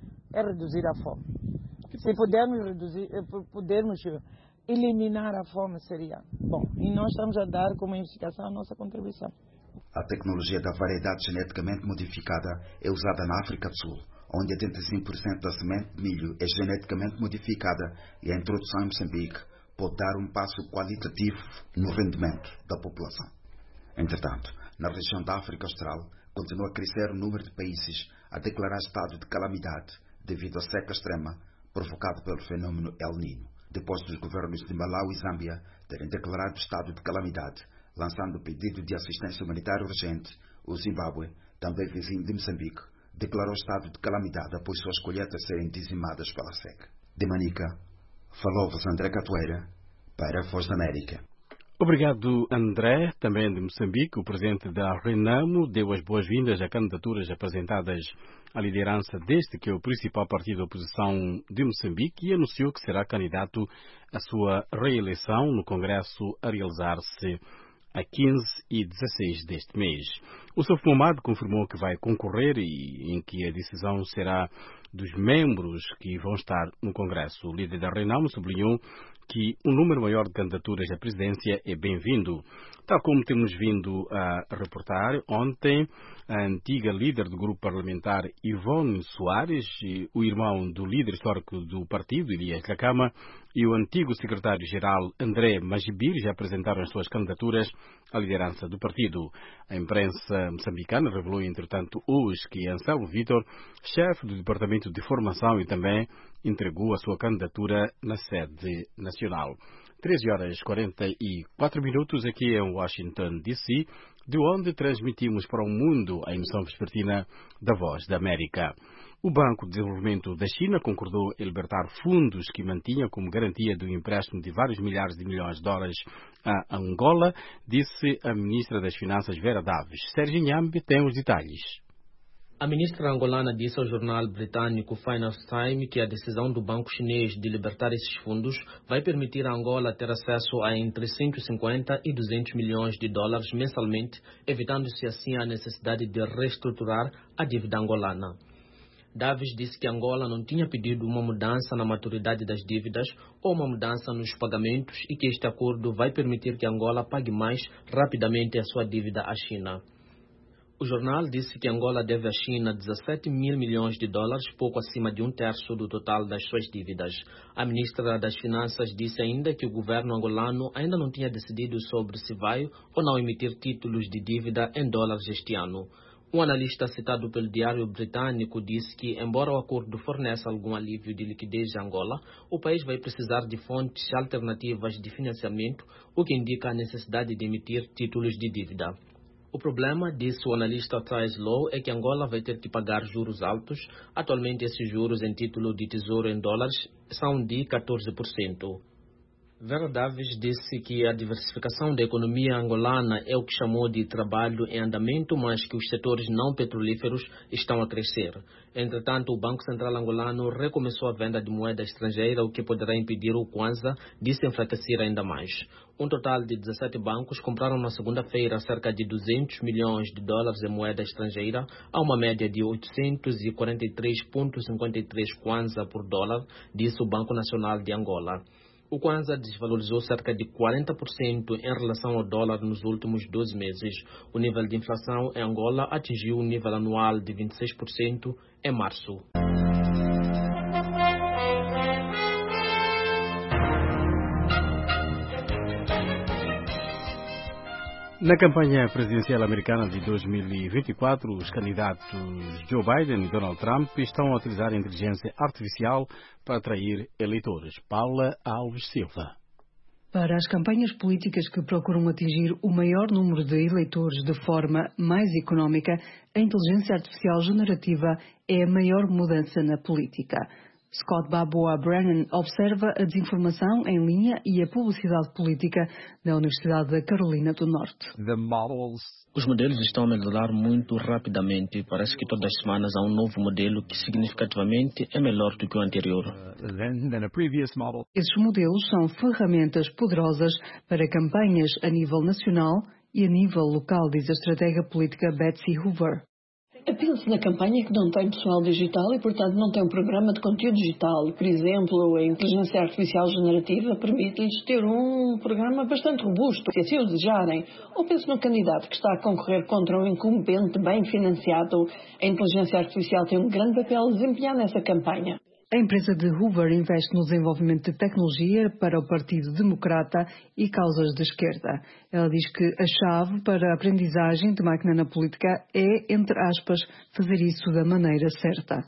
é reduzir a fome. Se pudermos reduzir, pudermos eliminar a fome, seria bom. E nós estamos a dar como investigação a nossa contribuição. A tecnologia da variedade geneticamente modificada é usada na África do Sul, onde oitenta e cinco por cento da semente de milho é geneticamente modificada e a introdução em Moçambique pode dar um passo qualitativo no rendimento da população. Entretanto, na região da África Austral, continua a crescer o número de países a declarar estado de calamidade devido à seca extrema provocada pelo fenômeno El Niño, depois dos governos de Malau e Zâmbia terem declarado estado de calamidade, lançando o pedido de assistência humanitária urgente. O Zimbábue, também vizinho de Moçambique, declarou estado de calamidade após suas colheitas serem dizimadas pela seca. De Manica, falou-vos André Catoeira, para a Voz da América. Obrigado, André. Também de Moçambique, o presidente da Renamo deu as boas-vindas a candidaturas apresentadas à liderança deste, que é o principal partido da oposição de Moçambique, e anunciou que será candidato à sua reeleição no Congresso a realizar-se a quinze e dezasseis deste mês. O Sof Momad confirmou que vai concorrer e em que a decisão será dos membros que vão estar no Congresso. O líder da Renamo sublinhou que um número maior de candidaturas à presidência é bem-vindo. Tal como temos vindo a reportar, ontem a antiga líder do grupo parlamentar Ivone Soares, o irmão do líder histórico do partido, Elias Lacama, e o antigo secretário-geral André Magibir já apresentaram as suas candidaturas à liderança do partido. A imprensa moçambicana revelou, entretanto, hoje que Anselmo Vítor, chefe do Departamento de Formação, e também entregou a sua candidatura na sede nacional. treze horas e quarenta e quatro minutos aqui em Washington, D C, de onde transmitimos para o mundo a emissão vespertina da Voz da América. O Banco de Desenvolvimento da China concordou em libertar fundos que mantinha como garantia do empréstimo de vários milhares de milhões de dólares a Angola, disse a ministra das Finanças Vera Daves. Sérgio Nhambe tem os detalhes. A ministra angolana disse ao jornal britânico Financial Times que a decisão do banco chinês de libertar esses fundos vai permitir a Angola ter acesso a entre cento e cinquenta e duzentos milhões de dólares mensalmente, evitando-se assim a necessidade de reestruturar a dívida angolana. Davis disse que Angola não tinha pedido uma mudança na maturidade das dívidas ou uma mudança nos pagamentos e que este acordo vai permitir que Angola pague mais rapidamente a sua dívida à China. O jornal disse que Angola deve à China dezessete mil milhões de dólares, pouco acima de um terço do total das suas dívidas. A ministra das Finanças disse ainda que o governo angolano ainda não tinha decidido sobre se vai ou não emitir títulos de dívida em dólares este ano. Um analista citado pelo diário britânico disse que, embora o acordo forneça algum alívio de liquidez a Angola, o país vai precisar de fontes alternativas de financiamento, o que indica a necessidade de emitir títulos de dívida. O problema, disse o analista Thais Low, é que Angola vai ter que pagar juros altos. Atualmente, esses juros em título de tesouro em dólares são de quatorze por cento. Vera Davis disse que a diversificação da economia angolana é o que chamou de trabalho em andamento, mas que os setores não petrolíferos estão a crescer. Entretanto, o Banco Central angolano recomeçou a venda de moeda estrangeira, o que poderá impedir o Kwanza de se enfraquecer ainda mais. Um total de dezessete bancos compraram na segunda-feira cerca de duzentos milhões de dólares em moeda estrangeira, a uma média de oitocentos e quarenta e três vírgula cinquenta e três Kwanza por dólar, disse o Banco Nacional de Angola. O Kwanza desvalorizou cerca de quarenta por cento em relação ao dólar nos últimos doze meses. O nível de inflação em Angola atingiu um nível anual de vinte e seis por cento em março. Na campanha presidencial americana de dois mil e vinte e quatro, os candidatos Joe Biden e Donald Trump estão a utilizar a inteligência artificial para atrair eleitores. Paula Alves Silva. Para as campanhas políticas que procuram atingir o maior número de eleitores de forma mais económica, a inteligência artificial generativa é a maior mudança na política. Scott Baboa Brennan observa a desinformação em linha e a publicidade política da Universidade da Carolina do Norte. Os modelos estão a melhorar muito rapidamente. Parece que todas as semanas há um novo modelo que significativamente é melhor do que o anterior. Esses modelos são ferramentas poderosas para campanhas a nível nacional e a nível local, diz a estratega política Betsy Hoover. Penso na campanha que não tem pessoal digital e, portanto, não tem um programa de conteúdo digital. Por exemplo, a inteligência artificial generativa permite-lhes ter um programa bastante robusto, se assim o desejarem. Ou penso no candidato que está a concorrer contra um incumbente bem financiado. A inteligência artificial tem um grande papel a desempenhar nessa campanha. A empresa de Hoover investe no desenvolvimento de tecnologia para o Partido Democrata e causas de esquerda. Ela diz que a chave para a aprendizagem de máquina na política é, entre aspas, fazer isso da maneira certa.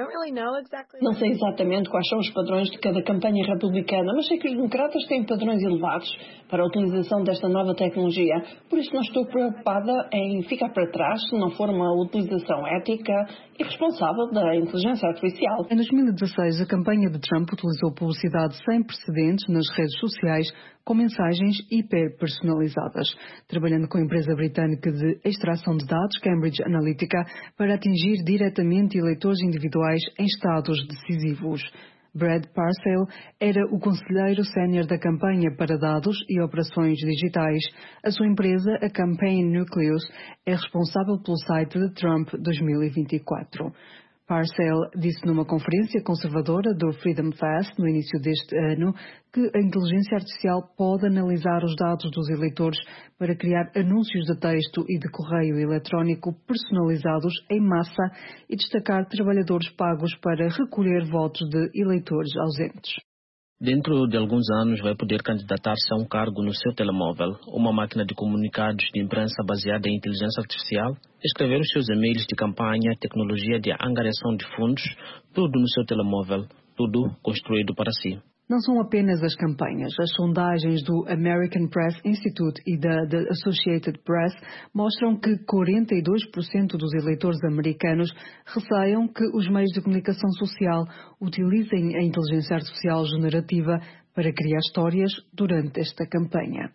Não sei exatamente quais são os padrões de cada campanha republicana, mas sei que os democratas têm padrões elevados para a utilização desta nova tecnologia. Por isso não estou preocupada em ficar para trás se não for uma utilização ética e responsável da inteligência artificial. Em dois mil e dezasseis, a campanha de Trump utilizou publicidade sem precedentes nas redes sociais com mensagens hiper-personalizadas, trabalhando com a empresa britânica de extração de dados, Cambridge Analytica, para atingir diretamente eleitores individuais em estados decisivos. Brad Parscale era o conselheiro sénior da campanha para dados e operações digitais. A sua empresa, a Campaign Nucleus, é responsável pelo site de Trump dois mil e vinte e quatro. Parscale disse numa conferência conservadora do Freedom Fest no início deste ano que a inteligência artificial pode analisar os dados dos eleitores para criar anúncios de texto e de correio eletrónico personalizados em massa e destacar trabalhadores pagos para recolher votos de eleitores ausentes. Dentro de alguns anos vai poder candidatar-se a um cargo no seu telemóvel, uma máquina de comunicados de imprensa baseada em inteligência artificial, escrever os seus e-mails de campanha, tecnologia de angariação de fundos, tudo no seu telemóvel, tudo construído para si. Não são apenas as campanhas. As sondagens do American Press Institute e da The Associated Press mostram que quarenta e dois por cento dos eleitores americanos receiam que os meios de comunicação social utilizem a inteligência artificial generativa para criar histórias durante esta campanha.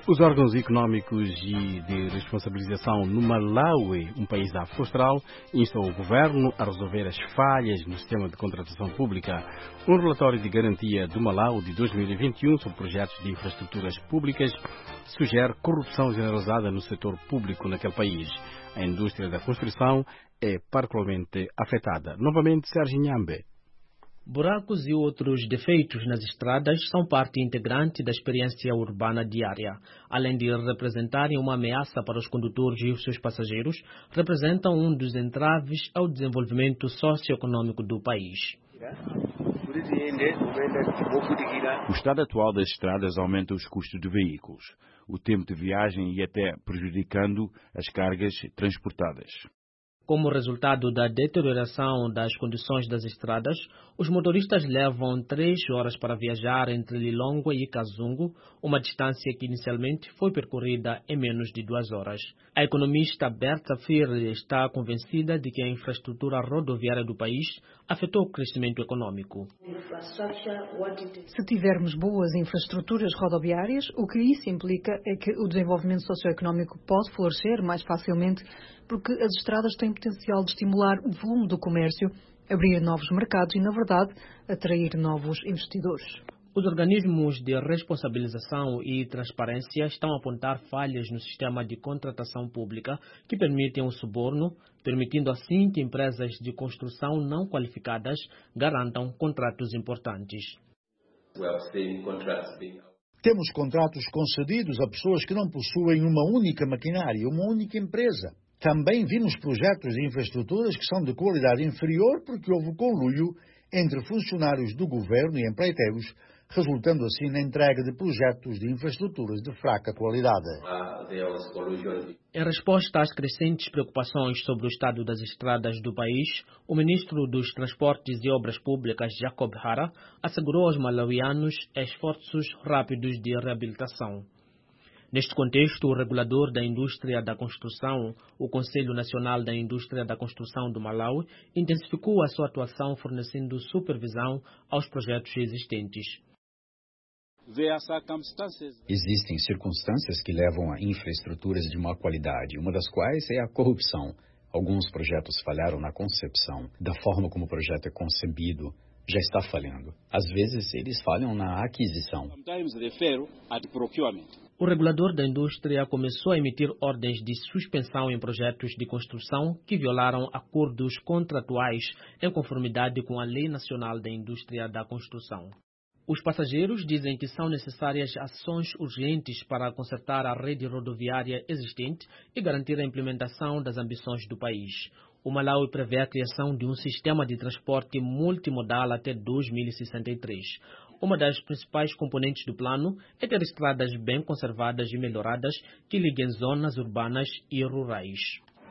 Os órgãos económicos e de responsabilização no Malawi, um país da África Austral, instam o governo a resolver as falhas no sistema de contratação pública. Um relatório de garantia do Malawi de dois mil e vinte e um sobre projetos de infraestruturas públicas sugere corrupção generalizada no setor público naquele país. A indústria da construção é particularmente afetada. Novamente, Sérgio Nhambe. Buracos e outros defeitos nas estradas são parte integrante da experiência urbana diária. Além de representarem uma ameaça para os condutores e os seus passageiros, representam um dos entraves ao desenvolvimento socioeconômico do país. O estado atual das estradas aumenta os custos de veículos, o tempo de viagem e até prejudicando as cargas transportadas. Como resultado da deterioração das condições das estradas, os motoristas levam três horas para viajar entre Lilongwe e Kazungu, uma distância que inicialmente foi percorrida em menos de duas horas. A economista Berta Firle está convencida de que a infraestrutura rodoviária do país afetou o crescimento econômico. Se tivermos boas infraestruturas rodoviárias, o que isso implica é que o desenvolvimento socioeconômico pode florescer mais facilmente, porque as estradas têm potencial de estimular o volume do comércio, abrir novos mercados e, na verdade, atrair novos investidores. Os organismos de responsabilização e transparência estão a apontar falhas no sistema de contratação pública que permitem o suborno, permitindo assim que empresas de construção não qualificadas garantam contratos importantes. Temos contratos concedidos a pessoas que não possuem uma única maquinária, uma única empresa. Também vimos projetos de infraestruturas que são de qualidade inferior porque houve conluio entre funcionários do governo e empreiteiros, resultando assim na entrega de projetos de infraestruturas de fraca qualidade. Em resposta às crescentes preocupações sobre o estado das estradas do país, o ministro dos Transportes e Obras Públicas, Jacob Hara, assegurou aos malauianos esforços rápidos de reabilitação. Neste contexto, o regulador da indústria da construção, o Conselho Nacional da Indústria da Construção do Malawi, intensificou a sua atuação fornecendo supervisão aos projetos existentes. Existem circunstâncias que levam a infraestruturas de má qualidade, uma das quais é a corrupção. Alguns projetos falharam na concepção, da forma como o projeto é concebido, já está falhando. Às vezes, eles falham na aquisição. O regulador da indústria começou a emitir ordens de suspensão em projetos de construção que violaram acordos contratuais em conformidade com a Lei Nacional da Indústria da Construção. Os passageiros dizem que são necessárias ações urgentes para consertar a rede rodoviária existente e garantir a implementação das ambições do país. O Malawi prevê a criação de um sistema de transporte multimodal até dois mil e sessenta e três. Uma das principais componentes do plano é ter estradas bem conservadas e melhoradas que liguem zonas urbanas e rurais.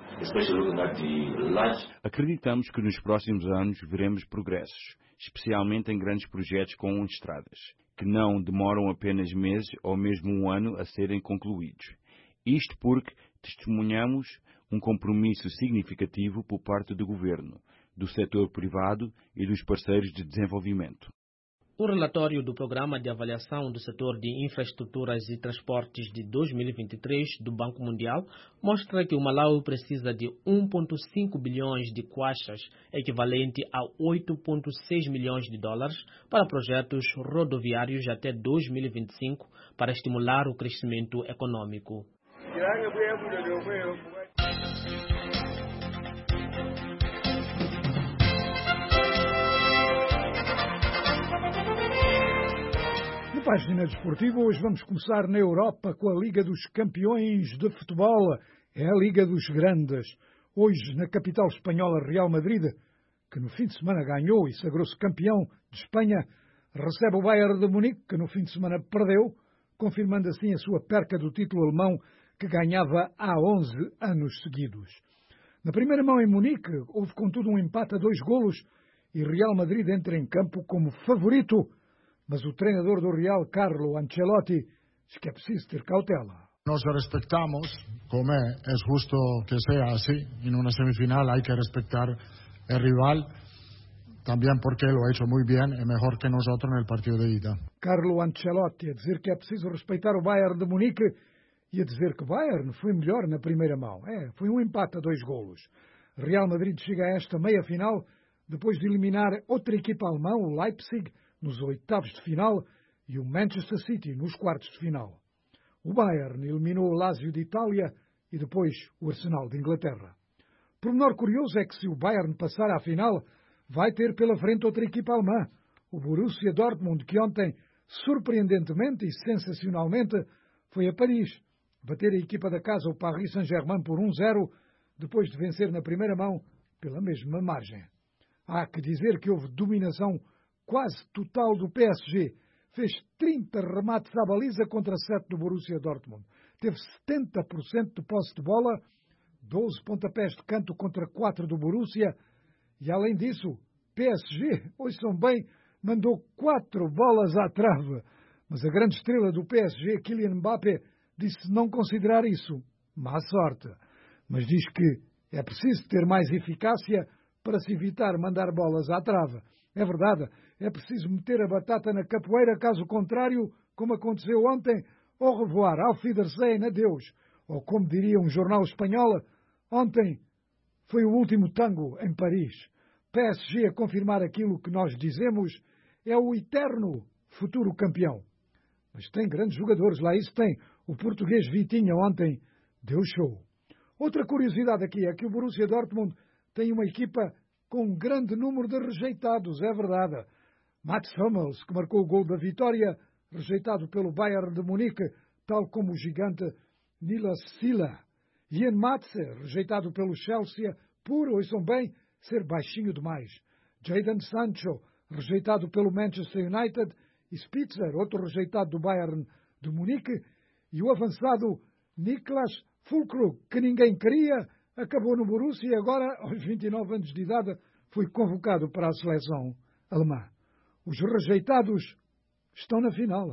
Acreditamos que nos próximos anos veremos progressos, especialmente em grandes projetos com estradas, que não demoram apenas meses ou mesmo um ano a serem concluídos. Isto porque testemunhamos um compromisso significativo por parte do governo, do setor privado e dos parceiros de desenvolvimento. O relatório do Programa de Avaliação do Setor de Infraestruturas e Transportes de dois mil e vinte e três do Banco Mundial mostra que o Malawi precisa de um vírgula cinco bilhões de kwaxas, equivalente a oito vírgula seis milhões de dólares, para projetos rodoviários até dois mil e vinte e cinco para estimular o crescimento econômico. Na página desportiva, hoje vamos começar na Europa com a Liga dos Campeões de Futebol. É a Liga dos Grandes. Hoje, na capital espanhola, Real Madrid, que no fim de semana ganhou e sagrou-se campeão de Espanha, recebe o Bayern de Munique, que no fim de semana perdeu, confirmando assim a sua perca do título alemão que ganhava há onze anos seguidos. Na primeira mão em Munique, houve contudo um empate a dois golos e Real Madrid entra em campo como favorito, mas o treinador do Real, Carlo Ancelotti, diz que é preciso ter cautela. Nos respetamos, como es justo que sea así. En una semifinal hay que respetar el rival. también porque lo ha hecho muy bien y mejor que nosotros en el partido de ida. Carlo Ancelotti a dizer que é preciso respeitar o Bayern de Munique e a dizer que o Bayern foi melhor na primeira mão. É, foi um empate a dois golos. Real Madrid chega a esta meia-final depois de eliminar outra equipa alemã, o Leipzig, nos oitavos de final e o Manchester City nos quartos de final. O Bayern eliminou o Lazio de Itália e depois o Arsenal de Inglaterra. Por menor curioso é que se o Bayern passar à final, vai ter pela frente outra equipa alemã, o Borussia Dortmund, que ontem, surpreendentemente e sensacionalmente, foi a Paris bater a equipa da casa, o Paris Saint-Germain, por um zero, depois de vencer na primeira mão pela mesma margem. Há que dizer que houve dominação quase total do P S G. Fez trinta remates à baliza contra sete do Borussia Dortmund. Teve setenta por cento de posse de bola, doze pontapés de canto contra quatro do Borussia. E, além disso, P S G, ouçam bem, mandou quatro bolas à trave. Mas a grande estrela do P S G, Kylian Mbappé, disse não considerar isso má sorte. Mas diz que é preciso ter mais eficácia para se evitar mandar bolas à trave. É verdade, é preciso meter a batata na capoeira, caso contrário, como aconteceu ontem, au revoir, auf Wiedersehen, adeus. Ou como diria um jornal espanhol, ontem foi o último tango em Paris. P S G a confirmar aquilo que nós dizemos, é o eterno futuro campeão. Mas tem grandes jogadores, lá isso tem. O português Vitinha ontem deu show. Outra curiosidade aqui é que o Borussia Dortmund tem uma equipa com um grande número de rejeitados, é verdade. Mats Hummels, que marcou o gol da vitória, rejeitado pelo Bayern de Munique, tal como o gigante Nilas Silla. Ian Matze, rejeitado pelo Chelsea, por, ouçam bem, ser baixinho demais. Jadon Sancho, rejeitado pelo Manchester United, e Spitzer, outro rejeitado do Bayern de Munique, e o avançado Niklas Füllkrug, que ninguém queria, acabou no Borussia e agora, aos vinte e nove anos de idade, foi convocado para a seleção alemã. Os rejeitados estão na final.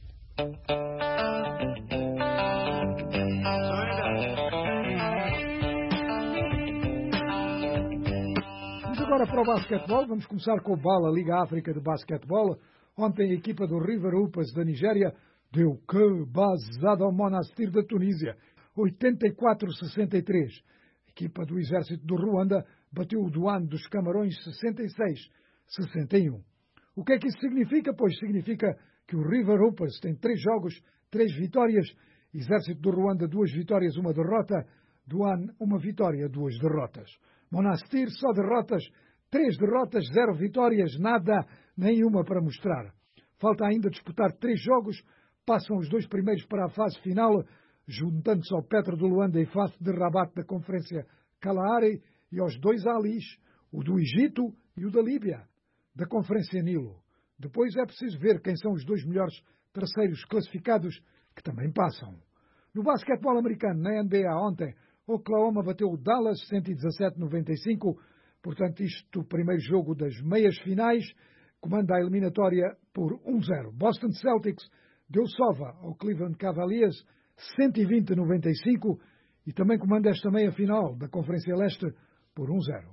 Vamos agora para o basquetebol. Vamos começar com o Bala, Liga África de Basquetebol. Ontem a equipa do River Upas da Nigéria deu que basada ao Monastir da Tunísia, oitenta e quatro a sessenta e três. A equipa do Exército do Ruanda bateu o Douane dos Camarões sessenta e seis a sessenta e um. O que é que isso significa? Pois significa que o River Upas tem três jogos, três vitórias, Exército do Ruanda duas vitórias, uma derrota, Douane uma vitória, duas derrotas. Monastir só derrotas, três derrotas, zero vitórias, nada, nenhuma para mostrar. Falta ainda disputar três jogos, passam os dois primeiros para a fase final, juntando-se ao Petro do Luanda e F A S de Rabat da Conferência Kalahari e aos dois Alis, o do Egito e o da Líbia, da Conferência Nilo. Depois é preciso ver quem são os dois melhores terceiros classificados que também passam. No basquetebol americano, na N B A ontem, Oklahoma bateu o Dallas cento e dezassete a noventa e cinco, portanto isto o primeiro jogo das meias finais, comanda a eliminatória por um zero. Boston Celtics deu sova ao Cleveland Cavaliers cento e vinte a noventa e cinco e também comanda esta meia final da Conferência Leste por um zero.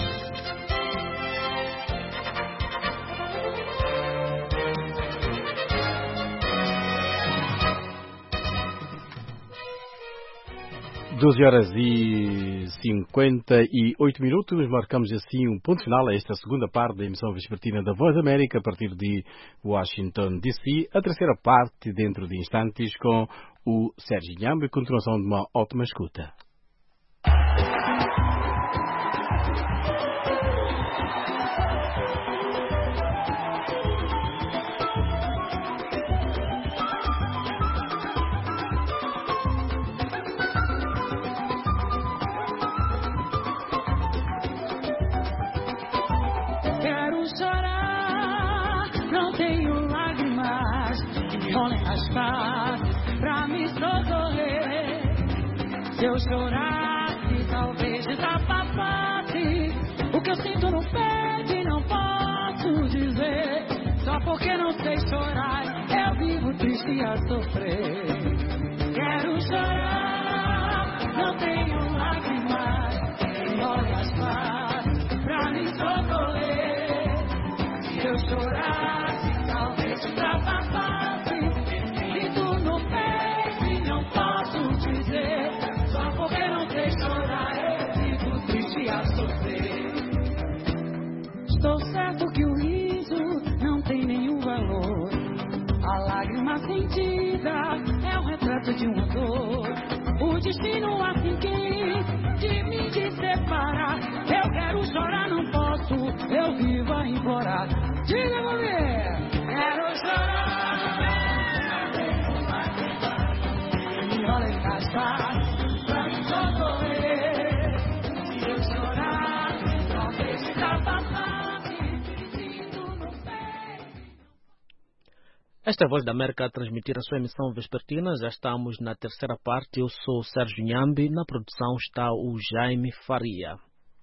doze horas e cinquenta e oito minutos, marcamos assim um ponto final a esta segunda parte da emissão vespertina da Voz da América a partir de Washington D C. A terceira parte dentro de instantes com o Sérgio Nhamba e continuação de uma ótima escuta. Pra me socorrer, se eu chorasse, talvez desabafasse o que eu sinto no peito e não posso dizer. Só porque não sei chorar, eu vivo triste a sofrer. Quero chorar, não tenho lágrimas, e olhas fáceis pra me socorrer. de uma dor. O destino assim quis de mim te separar. Eu quero chorar, não posso, eu vivo a implorar. Diga, mulher, quero chorar, não tenho mais. Me olha em casa, pra me socorrer. Se eu chorar, não deixe pra passar. Esta é a Voz da América a transmitir a sua emissão vespertina. Já estamos na terceira parte. Eu sou o Sérgio Nhambi. Na produção está o Jaime Faria.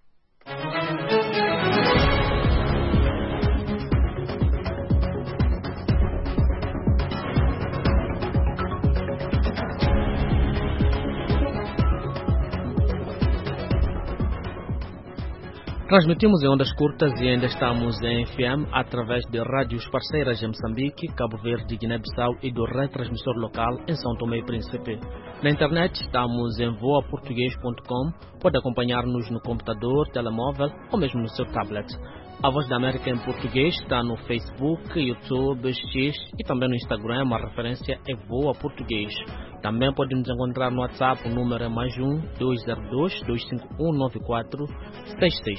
Transmitimos em ondas curtas e ainda estamos em F M através de rádios parceiras em Moçambique, Cabo Verde, Guiné-Bissau e do retransmissor local em São Tomé e Príncipe. Na internet estamos em voa português ponto com, pode acompanhar-nos no computador, telemóvel ou mesmo no seu tablet. A Voz da América em português está no Facebook, YouTube, X e também no Instagram. A referência é Voa Português. Também pode nos encontrar no WhatsApp, o número é mais um, dois zero dois, dois cinco um, nove quatro seis seis.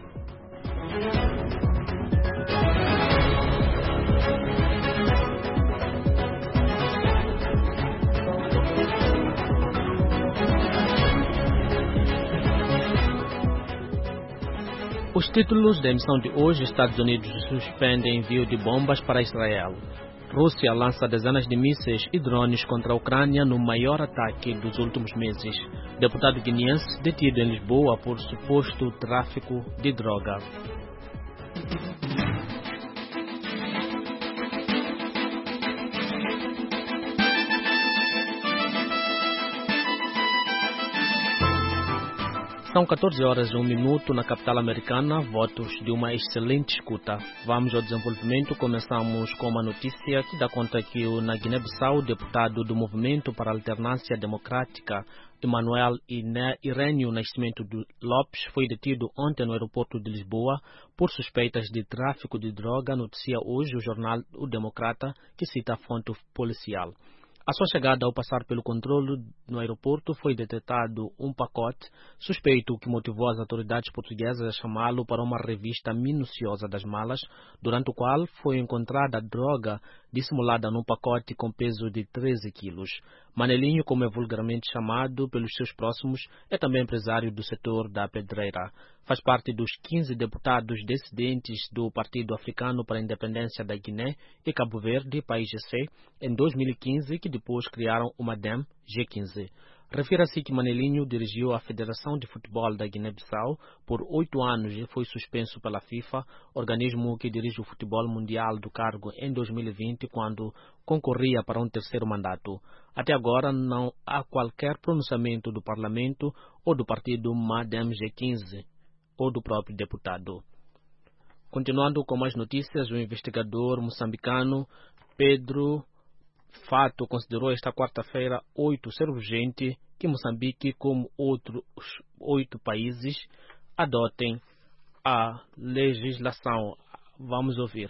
Os títulos da emissão de hoje: Estados Unidos suspende envio de bombas para Israel. Rússia lança dezenas de mísseis e drones contra a Ucrânia no maior ataque dos últimos meses. Deputado guineense detido em Lisboa por suposto tráfico de droga. São catorze horas e um minuto na capital americana, votos de uma excelente escuta. Vamos ao desenvolvimento. Começamos com uma notícia que dá conta que na Guiné-Bissau, o deputado do Movimento para a Alternância Democrática, Emanuel Irênio Nascimento Lopes, foi detido ontem no aeroporto de Lisboa por suspeitas de tráfico de droga, noticia hoje o jornal O Democrata, que cita a fonte policial. À sua chegada, ao passar pelo controle no aeroporto, foi detectado um pacote suspeito que motivou as autoridades portuguesas a chamá-lo para uma revista minuciosa das malas, durante o qual foi encontrada droga dissimulada num pacote com peso de treze quilos. Manelinho, como é vulgarmente chamado pelos seus próximos, é também empresário do setor da pedreira. Faz parte dos quinze deputados dissidentes do Partido Africano para a Independência da Guiné e Cabo Verde, país G C, em dois mil e quinze, que depois criaram o MADEM G quinze. Refira-se que Manelinho dirigiu a Federação de Futebol da Guiné-Bissau por oito anos e foi suspenso pela FIFA, organismo que dirige o futebol mundial, do cargo em dois mil e vinte, quando concorria para um terceiro mandato. Até agora não há qualquer pronunciamento do Parlamento ou do partido MADEM G quinze ou do próprio deputado. Continuando com mais notícias, o investigador moçambicano Pedro Fato considerou esta quarta-feira oito ser urgente que Moçambique, como outros oito países, adotem a legislação. Vamos ouvir.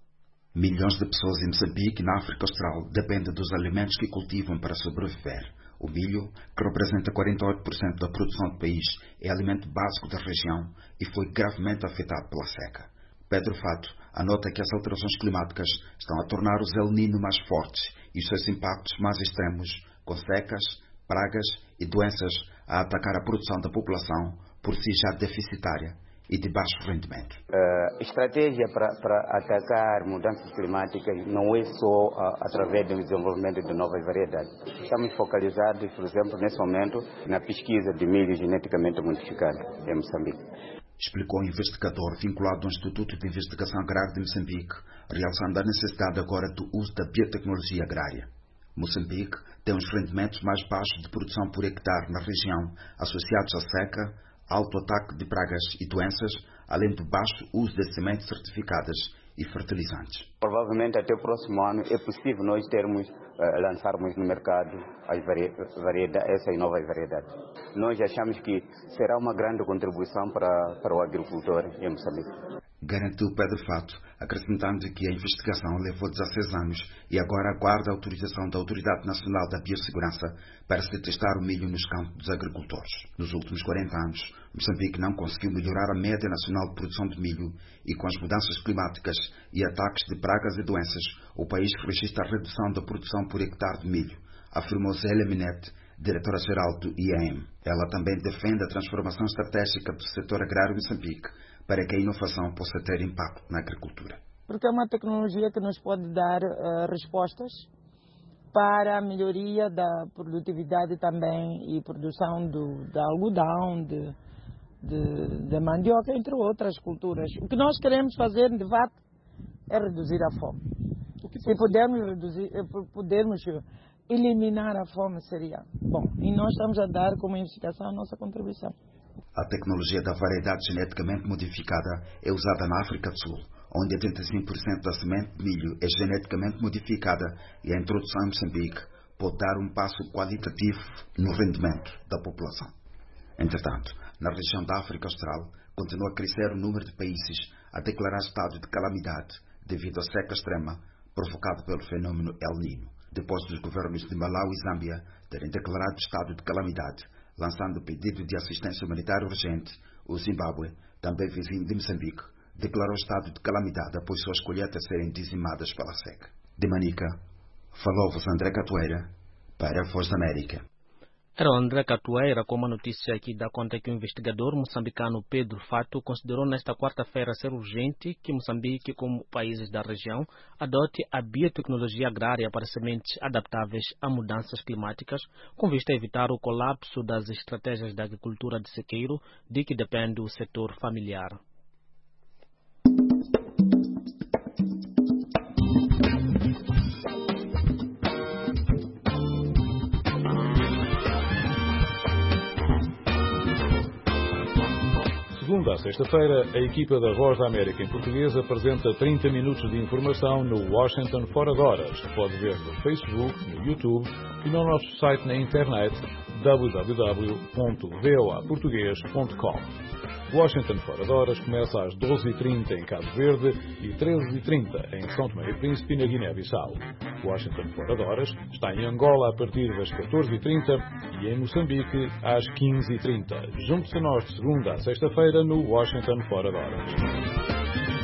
Milhões de pessoas em Moçambique e na África Austral dependem dos alimentos que cultivam para sobreviver. O milho, que representa quarenta e oito por cento da produção do país, é alimento básico da região e foi gravemente afetado pela seca. Pedro Fato anota que as alterações climáticas estão a tornar os El Niño mais fortes e os seus impactos mais extremos, com secas, pragas e doenças a atacar a produção da população, por si já deficitária e de baixo rendimento. A estratégia para, para atacar mudanças climáticas não é só uh, através do desenvolvimento de novas variedades. Estamos focalizados, por exemplo, nesse momento, na pesquisa de milho geneticamente modificado em Moçambique. Explicou o investigador vinculado ao Instituto de Investigação Agrária de Moçambique, realçando a necessidade agora do uso da biotecnologia agrária. Moçambique tem os rendimentos mais baixos de produção por hectare na região, associados à seca, alto ataque de pragas e doenças, além do baixo uso de sementes certificadas e fertilizantes. Provavelmente até o próximo ano é possível nós termos, uh, lançarmos no mercado as variedades, essas novas variedades. Nós achamos que será uma grande contribuição para, para o agricultor em Moçambique. garantiu Pedro Fato, acrescentando que a investigação levou dezasseis anos e agora aguarda a autorização da Autoridade Nacional da Biossegurança para se testar o milho nos campos dos agricultores. Nos últimos quarenta anos, Moçambique não conseguiu melhorar a média nacional de produção de milho e com as mudanças climáticas e ataques de pragas e doenças, o país registra a redução da produção por hectare de milho, afirmou Zélia Minette, diretora-geral do I A M. Ela também defende a transformação estratégica do setor agrário em Moçambique para que a inovação possa ter impacto na agricultura. Porque é uma tecnologia que nos pode dar uh, respostas para a melhoria da produtividade também e produção do, de algodão, de, de, de mandioca, entre outras culturas. O que nós queremos fazer, de fato, é reduzir a fome. Se pudermos reduzir, pudermos eliminar a fome, seria bom. E nós estamos a dar como investigação a nossa contribuição. A tecnologia da variedade geneticamente modificada é usada na África do Sul, onde oitenta e cinco por cento da semente de milho é geneticamente modificada e a introdução em Moçambique pode dar um passo qualitativo no rendimento da população. Entretanto, na região da África Austral, continua a crescer o número de países a declarar estado de calamidade devido à seca extrema provocada pelo fenômeno El Niño, depois dos governos de Malau e Zâmbia terem declarado estado de calamidade, lançando pedido de assistência humanitária urgente. O Zimbábue, também vizinho de Moçambique, declarou estado de calamidade após suas colheitas serem dizimadas pela seca. De Manica, falou-vos André Catoeira para a Voz da América. Era o André Catoeira com uma notícia que dá conta que o investigador moçambicano Pedro Fato considerou nesta quarta-feira ser urgente que Moçambique, como países da região, adote a biotecnologia agrária para sementes adaptáveis a mudanças climáticas, com vista a evitar o colapso das estratégias da agricultura de sequeiro, de que depende o setor familiar. Segunda a sexta-feira, a equipa da Voz da América em português apresenta trinta minutos de informação no Washington Fora de Horas, que pode ver no Facebook, no YouTube e no nosso site na internet w w w ponto v o a português ponto com. Washington Fora de Horas começa às doze e trinta em Cabo Verde e treze e trinta em São Tomé e Príncipe, na Guiné-Bissau. Washington Fora de Horas está em Angola a partir das catorze e trinta e em Moçambique às quinze e trinta. Junte-se a nós de segunda a sexta-feira no Washington Fora de Horas.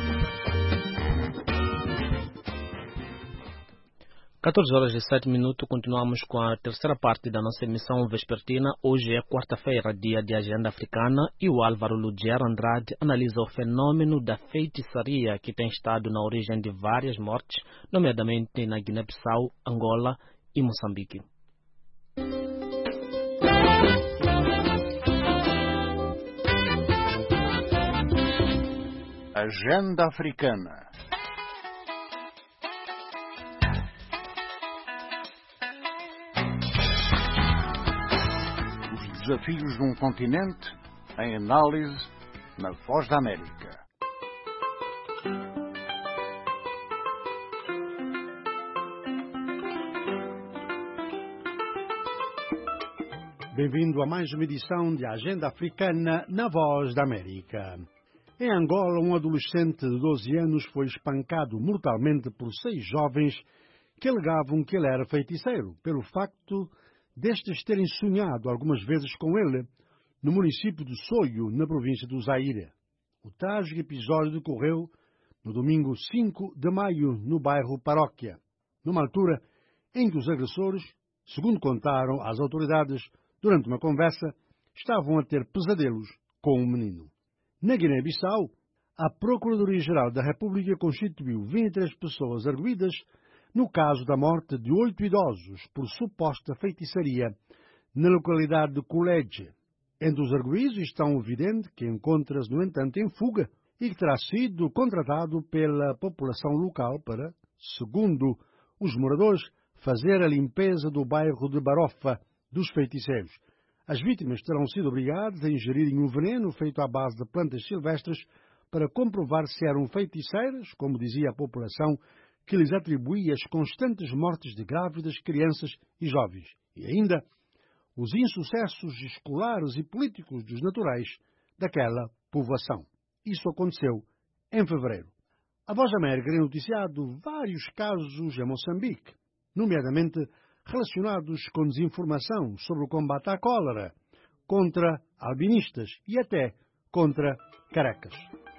catorze horas e sete minutos, continuamos com a terceira parte da nossa emissão vespertina. Hoje é quarta-feira, dia de Agenda Africana, e o Álvaro Ludier Andrade analisa o fenômeno da feitiçaria que tem estado na origem de várias mortes, nomeadamente na Guiné-Bissau, Angola e Moçambique. Agenda Africana. Desafios de um continente em análise na Voz da América. Bem-vindo a mais uma edição de Agenda Africana na Voz da América. Em Angola, um adolescente de doze anos foi espancado mortalmente por seis jovens que alegavam que ele era feiticeiro, pelo facto destes terem sonhado algumas vezes com ele no município de Soio, na província do Zaire. O trágico episódio decorreu no domingo cinco de maio, no bairro Paróquia, numa altura em que os agressores, segundo contaram às autoridades durante uma conversa, estavam a ter pesadelos com o menino. Na Guiné-Bissau, a Procuradoria-Geral da República constituiu vinte e três pessoas arguidas no caso da morte de oito idosos por suposta feitiçaria na localidade de Colégio. Entre os arguídos estão o vidente, que encontra-se, no entanto, em fuga e que terá sido contratado pela população local para, segundo os moradores, fazer a limpeza do bairro de Barofa dos feiticeiros. As vítimas terão sido obrigadas a ingerirem um veneno feito à base de plantas silvestres para comprovar se eram feiticeiras, como dizia a população, que lhes atribuía as constantes mortes de grávidas, crianças e jovens, e ainda os insucessos escolares e políticos dos naturais daquela povoação. Isso aconteceu em fevereiro. A Voz da América tem noticiado vários casos em Moçambique, nomeadamente relacionados com desinformação sobre o combate à cólera, contra albinistas e até contra carecas.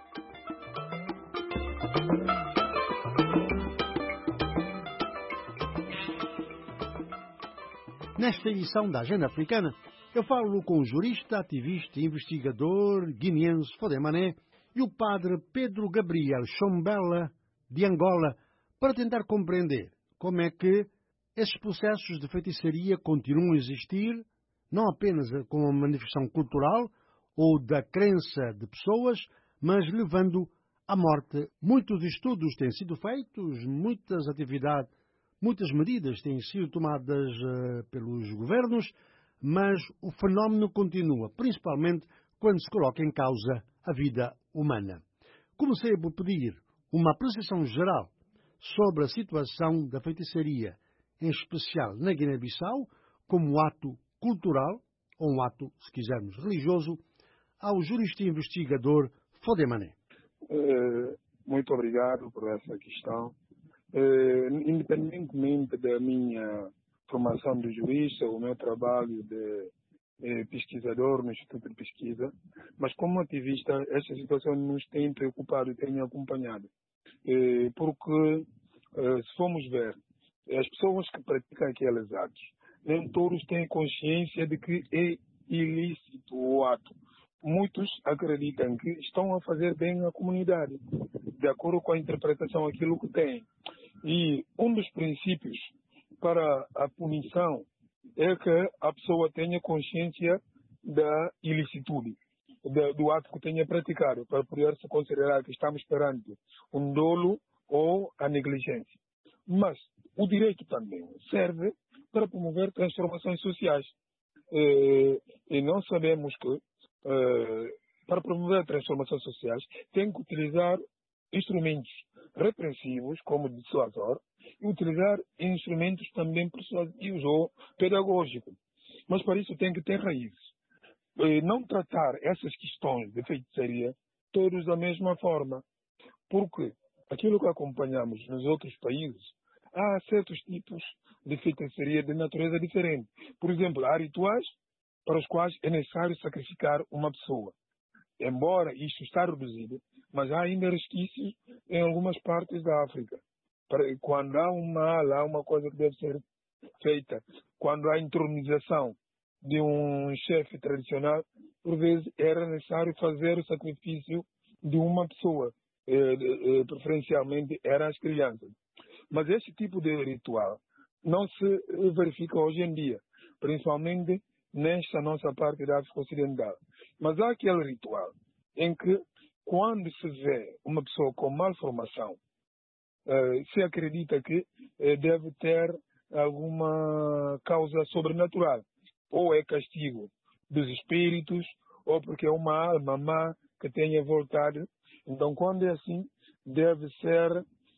Nesta edição da Agenda Africana, eu falo com o jurista, ativista e investigador guineense Fodemané e o padre Pedro Gabriel Chombela, de Angola, para tentar compreender como é que esses processos de feitiçaria continuam a existir, não apenas como uma manifestação cultural ou da crença de pessoas, mas levando à morte. Muitos estudos têm sido feitos, muitas atividades, muitas medidas têm sido tomadas uh, pelos governos, mas o fenómeno continua, principalmente quando se coloca em causa a vida humana. Comecei por pedir uma apreciação geral sobre a situação da feitiçaria, em especial na Guiné-Bissau, como um ato cultural, ou um ato, se quisermos, religioso, ao jurista e investigador Fodemané. Uh, muito obrigado por essa questão. Uh, independentemente da minha formação de jurista, o meu trabalho de eh, pesquisador no Instituto de Pesquisa, mas como ativista, esta situação nos tem preocupado e tem acompanhado. Eh, porque, eh, se formos ver, as pessoas que praticam aqueles atos, nem todos têm consciência de que é ilícito o ato. Muitos acreditam que estão a fazer bem à comunidade, de acordo com a interpretação daquilo que têm. E um dos princípios para a punição é que a pessoa tenha consciência da ilicitude, da, do ato que tenha praticado, para poder se considerar que estamos perante um dolo ou a negligência. Mas o direito também serve para promover transformações sociais. E, e nós sabemos que, eh, para promover transformações sociais, tem que utilizar instrumentos repressivos, como dissuasor, e utilizar instrumentos também persuasivos ou pedagógicos. Mas para isso tem que ter raízes. E não tratar essas questões de feitiçaria todos da mesma forma. Porque aquilo que acompanhamos nos outros países, há certos tipos de feitiçaria de natureza diferente. Por exemplo, há rituais para os quais é necessário sacrificar uma pessoa. Embora isto está reduzido, mas há ainda resquícios em algumas partes da África. Quando há um mal, há uma coisa que deve ser feita, quando há intronização de um chefe tradicional, por vezes era necessário fazer o sacrifício de uma pessoa, preferencialmente eram as crianças. Mas esse tipo de ritual não se verifica hoje em dia, principalmente nesta nossa parte da África Ocidental. Mas há aquele ritual em que, quando se vê uma pessoa com malformação, uh, se acredita que uh, deve ter alguma causa sobrenatural. Ou é castigo dos espíritos, ou porque é uma alma má que tenha voltado. Então, quando é assim, deve ser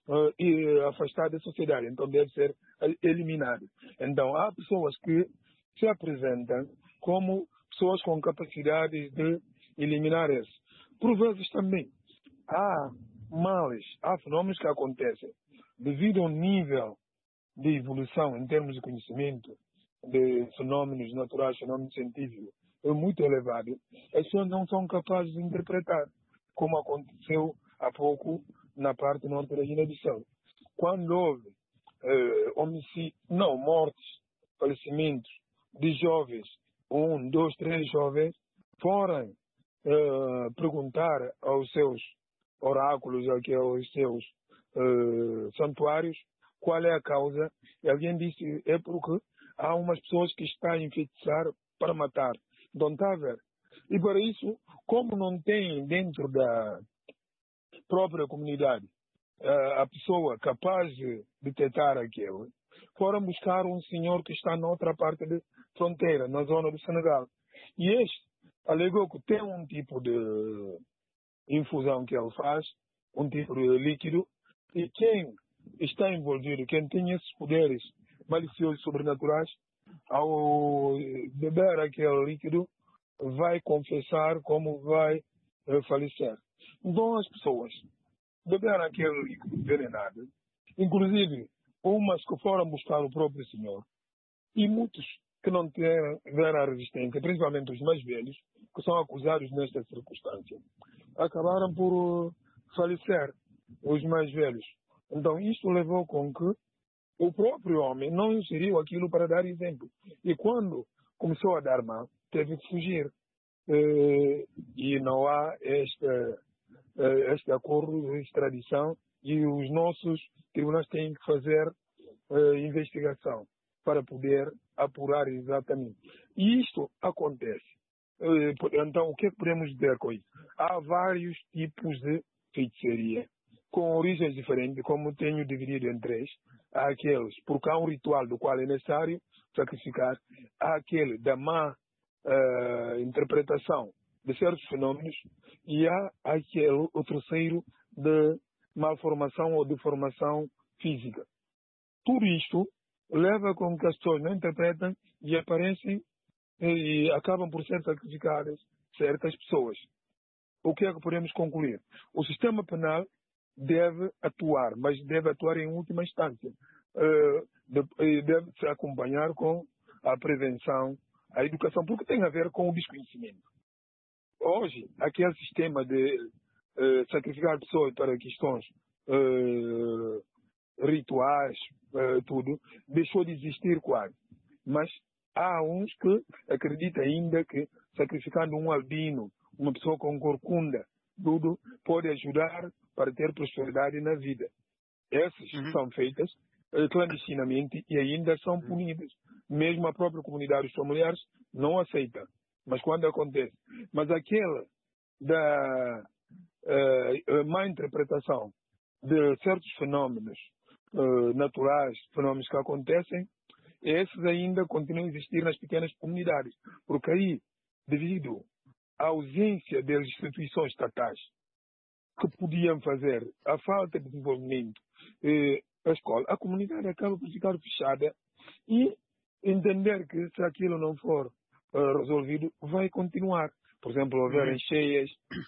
uh, afastado da sociedade. Então, deve ser eliminado. Então, há pessoas que se apresentam como pessoas com capacidade de eliminar isso. Por vezes também há males, há fenômenos que acontecem devido ao nível de evolução em termos de conhecimento de fenômenos naturais, fenômenos científicos, é muito elevado. As pessoas não são capazes de interpretar, como aconteceu há pouco na parte norte da Guiné-Bissau. Quando houve eh, homicídios, não, mortes, falecimentos de jovens, um, dois, três jovens, foram uh, perguntar aos seus oráculos, aqui aos seus uh, santuários, qual é a causa. E alguém disse, é porque há umas pessoas que estão a enfeitiçar para matar. Então está a ver. E para isso, como não tem dentro da própria comunidade uh, a pessoa capaz de detectar aquilo, foram buscar um senhor que está na outra parte da fronteira, na zona do Senegal. E este alegou que tem um tipo de infusão que ele faz, um tipo de líquido, e quem está envolvido, quem tem esses poderes maliciosos e sobrenaturais, ao beber aquele líquido, vai confessar como vai uh, falecer. Então as pessoas beberam aquele líquido envenenado, inclusive umas que foram buscar o próprio senhor, e muitos que não tiveram a resistência, principalmente os mais velhos, que são acusados nesta circunstância, acabaram por falecer, os mais velhos. Então, isto levou com que o próprio homem não inseriu aquilo para dar exemplo. E quando começou a dar mal, teve que fugir. E não há este, este acordo de extradição e os nossos tribunais têm que fazer investigação para poder apurar exatamente. E isto acontece. Então, o que é que podemos dizer com isso? Há vários tipos de feitiçaria, com origens diferentes, como tenho dividido em três. Há aqueles, porque há um ritual do qual é necessário sacrificar. Há aquele da má uh, interpretação de certos fenômenos. E há aquele, o terceiro, de malformação ou deformação física. Tudo isto leva com que as pessoas não interpretem e aparecem e acabam por ser sacrificadas certas pessoas. O que é que podemos concluir? O sistema penal deve atuar, mas deve atuar em última instância. Uh, deve se acompanhar com a prevenção, a educação, porque tem a ver com o desconhecimento. Hoje, aquele sistema de uh, sacrificar pessoas para questões uh, rituais, uh, tudo, deixou de existir quase. Mas há uns que acreditam ainda que sacrificando um albino, uma pessoa com corcunda, tudo pode ajudar para ter prosperidade na vida. Essas uhum. são feitas uh, clandestinamente e ainda são uhum. punidas. Mesmo a própria comunidade dos familiares não aceita. Mas quando acontece. Mas aquela da uh, má interpretação de certos fenômenos uh, naturais, fenômenos que acontecem, esses ainda continuam a existir nas pequenas comunidades. Porque aí, devido à ausência das instituições estatais que podiam fazer, a falta de desenvolvimento eh, da escola, a comunidade acaba por ficar fechada e entender que se aquilo não for uh, resolvido, vai continuar. Por exemplo, houverem cheias,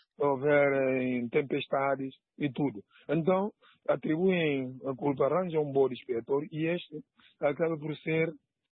houverem tempestades e tudo. Então, atribuem a culpa, arranjam um bode expiatório e este acaba por ser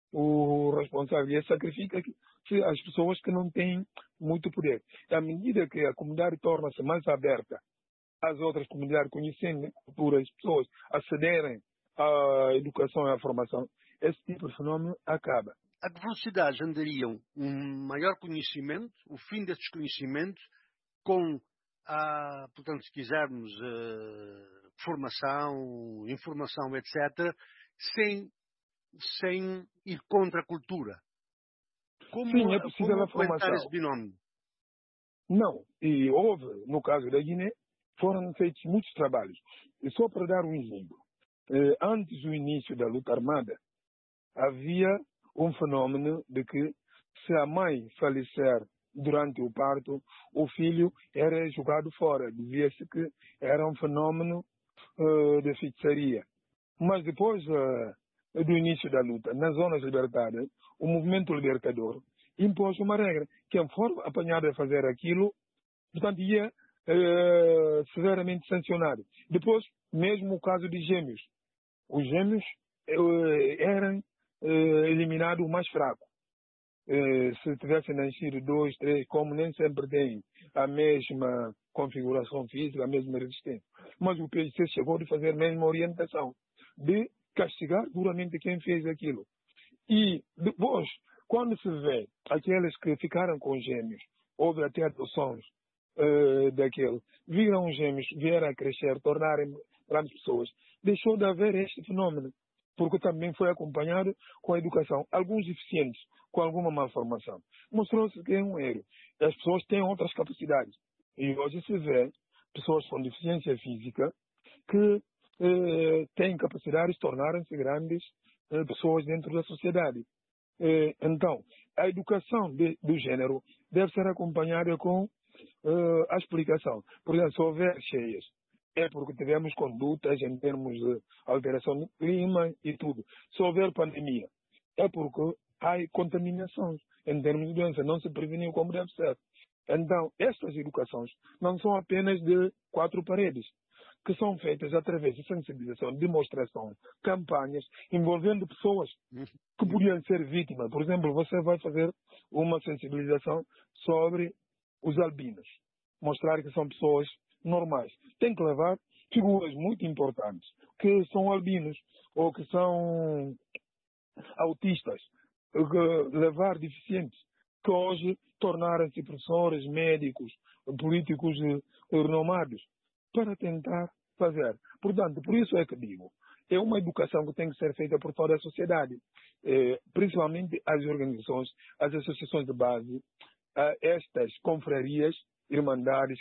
o responsável. E sacrifica as pessoas que não têm muito poder. À medida que a comunidade torna-se mais aberta às outras comunidades, conhecendo culturas, as pessoas acederem à educação e à formação, esse tipo de fenômeno acaba. A que velocidade andariam um maior conhecimento, o fim desses conhecimentos, com a, portanto, se quisermos, uh, formação, informação, etcétera, sem, sem ir contra a cultura? Como, Sim, é possível como a formação. Esse binómio? Não, e houve, no caso da Guiné, foram feitos muitos trabalhos. E só para dar um exemplo, eh, antes do início da luta armada, havia um fenômeno de que se a mãe falecer durante o parto, o filho era jogado fora. Dizia-se que era um fenômeno uh, de feitiçaria. Mas depois uh, do início da luta, nas zonas libertadas, o movimento libertador impôs uma regra. Quem for apanhado a fazer aquilo, portanto, ia uh, severamente sancionado. Depois, mesmo o caso de gêmeos. Os gêmeos uh, eram Uh, eliminado o mais fraco. Uh, se tivesse nascido dois, três, como nem sempre tem a mesma configuração física, a mesma resistência. Mas o P C chegou a fazer a mesma orientação, de castigar duramente quem fez aquilo. E depois, quando se vê aqueles que ficaram com gêmeos, houve até adoções uh, daquele, viram os gêmeos, vieram a crescer, tornarem grandes pessoas, deixou de haver este fenômeno. Porque também foi acompanhado com a educação. Alguns deficientes, com alguma malformação. Mostrou-se que é um erro. As pessoas têm outras capacidades. E hoje se vê pessoas com deficiência física que eh, têm capacidade de tornarem-se grandes eh, pessoas dentro da sociedade. Eh, então, a educação de, do gênero deve ser acompanhada com eh, a explicação. Por exemplo, se houver cheias, é porque tivemos condutas em termos de alteração do clima e tudo. Se houver pandemia, é porque há contaminações em termos de doença, não se preveniu como deve ser. Então, estas educações não são apenas de quatro paredes. que são feitas através de sensibilização, demonstração, campanhas, envolvendo pessoas que podiam ser vítimas. Por exemplo, você vai fazer uma sensibilização sobre os albinos, mostrar que são pessoas normais. Tem que levar figuras muito importantes, que são albinos, ou que são autistas, que levar deficientes, que hoje tornaram-se professores, médicos, políticos renomados, para tentar fazer. Portanto, por isso é que digo, é uma educação que tem que ser feita por toda a sociedade, eh, principalmente as organizações, as associações de base, eh, estas confrarias, irmandades,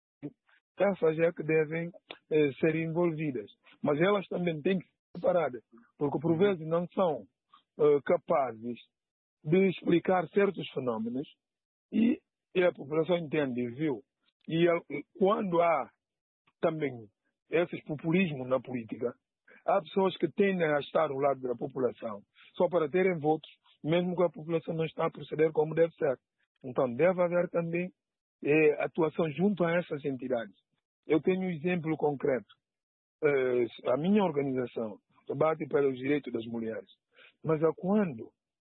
essas é que devem eh, ser envolvidas. Mas elas também têm que ser separadas, porque por vezes não são eh, capazes de explicar certos fenómenos e, e a população entende e viu. E a, quando há também esses populismos na política, há pessoas que tendem a estar ao lado da população só para terem votos, mesmo que a população não está a proceder como deve ser. Então deve haver também eh, atuação junto a essas entidades. Eu tenho um exemplo concreto. Eh, a minha organização bate pelos direitos das mulheres, mas a quando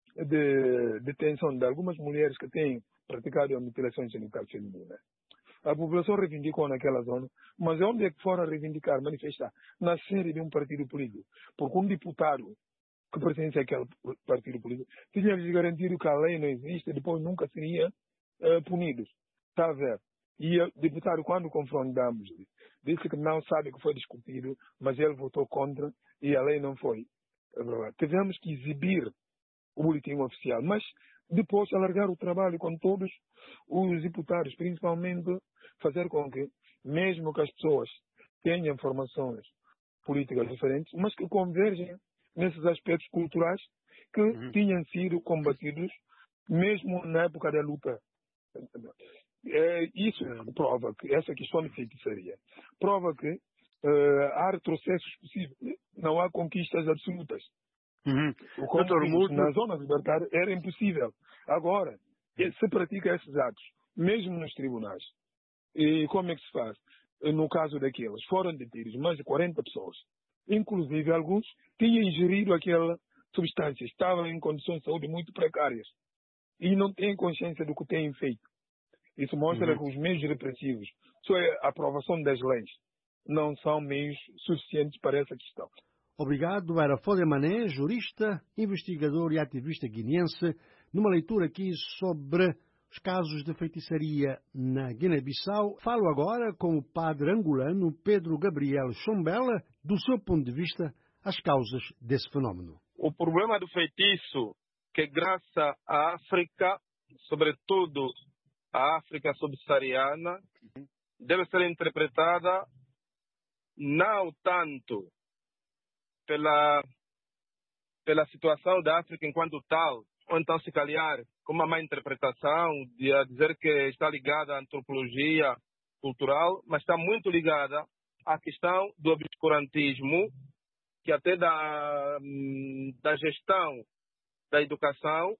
de detenção de algumas mulheres que têm praticado a mutilação genital feminina, a população reivindicou naquela zona, mas onde é que foram reivindicar, manifestar? Na sede de um partido político. Porque um deputado que pertence àquele partido político tinha lhes garantido que a lei não existe e depois nunca seria uh, punidos. Está a ver? E o deputado, quando confrontamos, disse que não sabe que foi discutido, mas ele votou contra e a lei não foi. Uh, tivemos que exibir o boletim oficial, mas depois alargar o trabalho com todos os deputados, principalmente fazer com que, mesmo que as pessoas tenham formações políticas diferentes, mas que convergem nesses aspectos culturais que uhum. tinham sido combatidos mesmo na época da luta. É, isso prova que essa questão de feitiçaria prova que uh, há retrocessos possíveis, não há conquistas absolutas. Uhum. O comunismo na zona libertária era impossível. Agora, se pratica esses atos, mesmo nos tribunais. E como é que se faz? No caso daqueles, foram detidos mais de quarenta pessoas. Inclusive, alguns tinham ingerido aquela substância, estavam em condições de saúde muito precárias e não têm consciência do que têm feito. Isso mostra uhum. que os meios repressivos, só a aprovação das leis, não são meios suficientes para essa questão. Obrigado. Era Fode Mané, jurista, investigador e ativista guineense, numa leitura aqui sobre os casos de feitiçaria na Guiné-Bissau. Falo agora com o padre angolano Pedro Gabriel Chombela, do seu ponto de vista, as causas desse fenómeno. O problema do feitiço, que graças à África, sobretudo a África subsaariana, deve ser interpretada não tanto pela, pela situação da África enquanto tal, ou então se calhar com uma má interpretação de dizer que está ligada à antropologia cultural, mas está muito ligada à questão do obscurantismo, que até da, da gestão da educação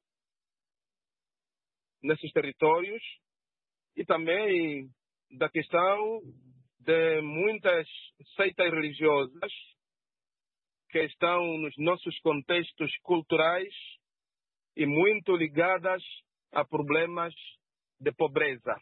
nesses territórios e também da questão de muitas seitas religiosas que estão nos nossos contextos culturais e muito ligadas a problemas de pobreza.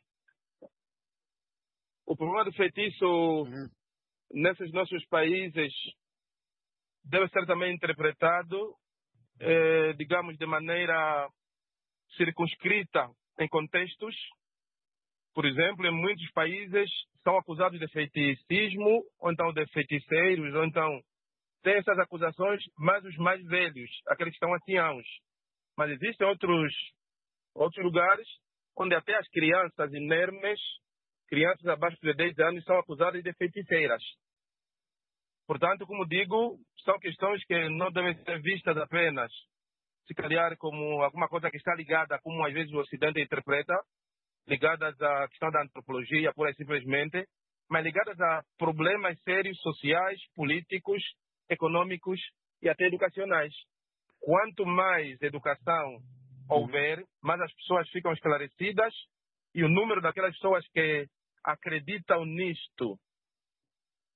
O problema do feitiço uhum. nesses nossos países deve ser também interpretado, eh, digamos, de maneira circunscrita em contextos. Por exemplo, em muitos países são acusados de feiticismo, ou então de feiticeiros, ou então tem essas acusações, mas os mais velhos, aqueles que estão anciãos. Mas existem outros, outros lugares onde até as crianças inermes, crianças abaixo de dez anos, são acusadas de feiticeiras. Portanto, como digo, são questões que não devem ser vistas apenas, se calhar, como alguma coisa que está ligada, como às vezes o Ocidente interpreta, ligadas à questão da antropologia, pura e simplesmente, mas ligadas a problemas sérios, sociais, políticos, econômicos e até educacionais. Quanto mais educação houver, mais as pessoas ficam esclarecidas e o número daquelas pessoas que acreditam nisto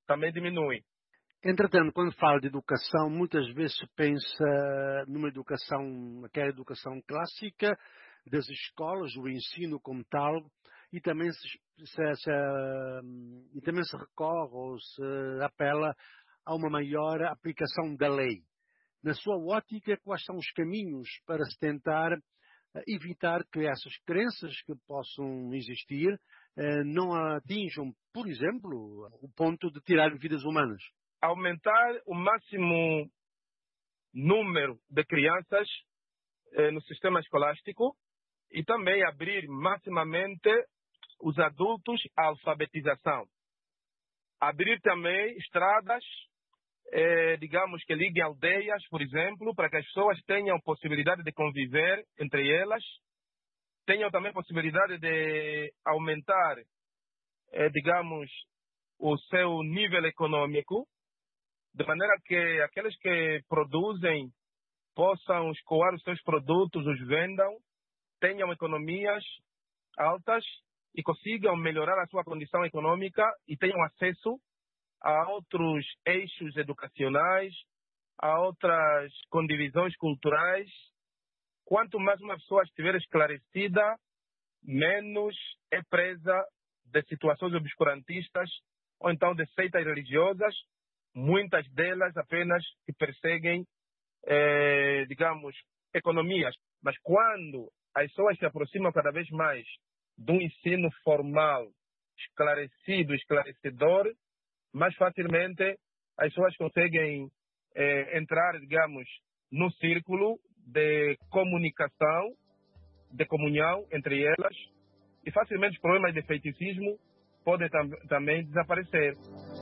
também diminui. Entretanto, quando fala de educação, muitas vezes se pensa numa educação, aquela educação clássica das escolas, o ensino como tal, e também se, se, se, e também se recorre ou se apela a uma maior aplicação da lei. Na sua ótica, quais são os caminhos para se tentar evitar que essas crenças que possam existir não atinjam, por exemplo, o ponto de tirar vidas humanas? Aumentar o máximo número de crianças eh, no sistema escolástico e também abrir maximamente os adultos à alfabetização. Abrir também estradas, eh, digamos que liguem aldeias, por exemplo, para que as pessoas tenham possibilidade de conviver entre elas, tenham também possibilidade de aumentar, eh, digamos, o seu nível econômico, de maneira que aqueles que produzem possam escoar os seus produtos, os vendam, tenham economias altas e consigam melhorar a sua condição econômica e tenham acesso a outros eixos educacionais, a outras condivisões culturais. Quanto mais uma pessoa estiver esclarecida, menos é presa de situações obscurantistas ou então de seitas religiosas, muitas delas apenas que perseguem, eh, digamos, economias. Mas quando as pessoas se aproximam cada vez mais de um ensino formal, esclarecido, esclarecedor, mais facilmente as pessoas conseguem eh, entrar, digamos, no círculo de comunicação, de comunhão entre elas, e facilmente os problemas de feiticismo podem tam também desaparecer.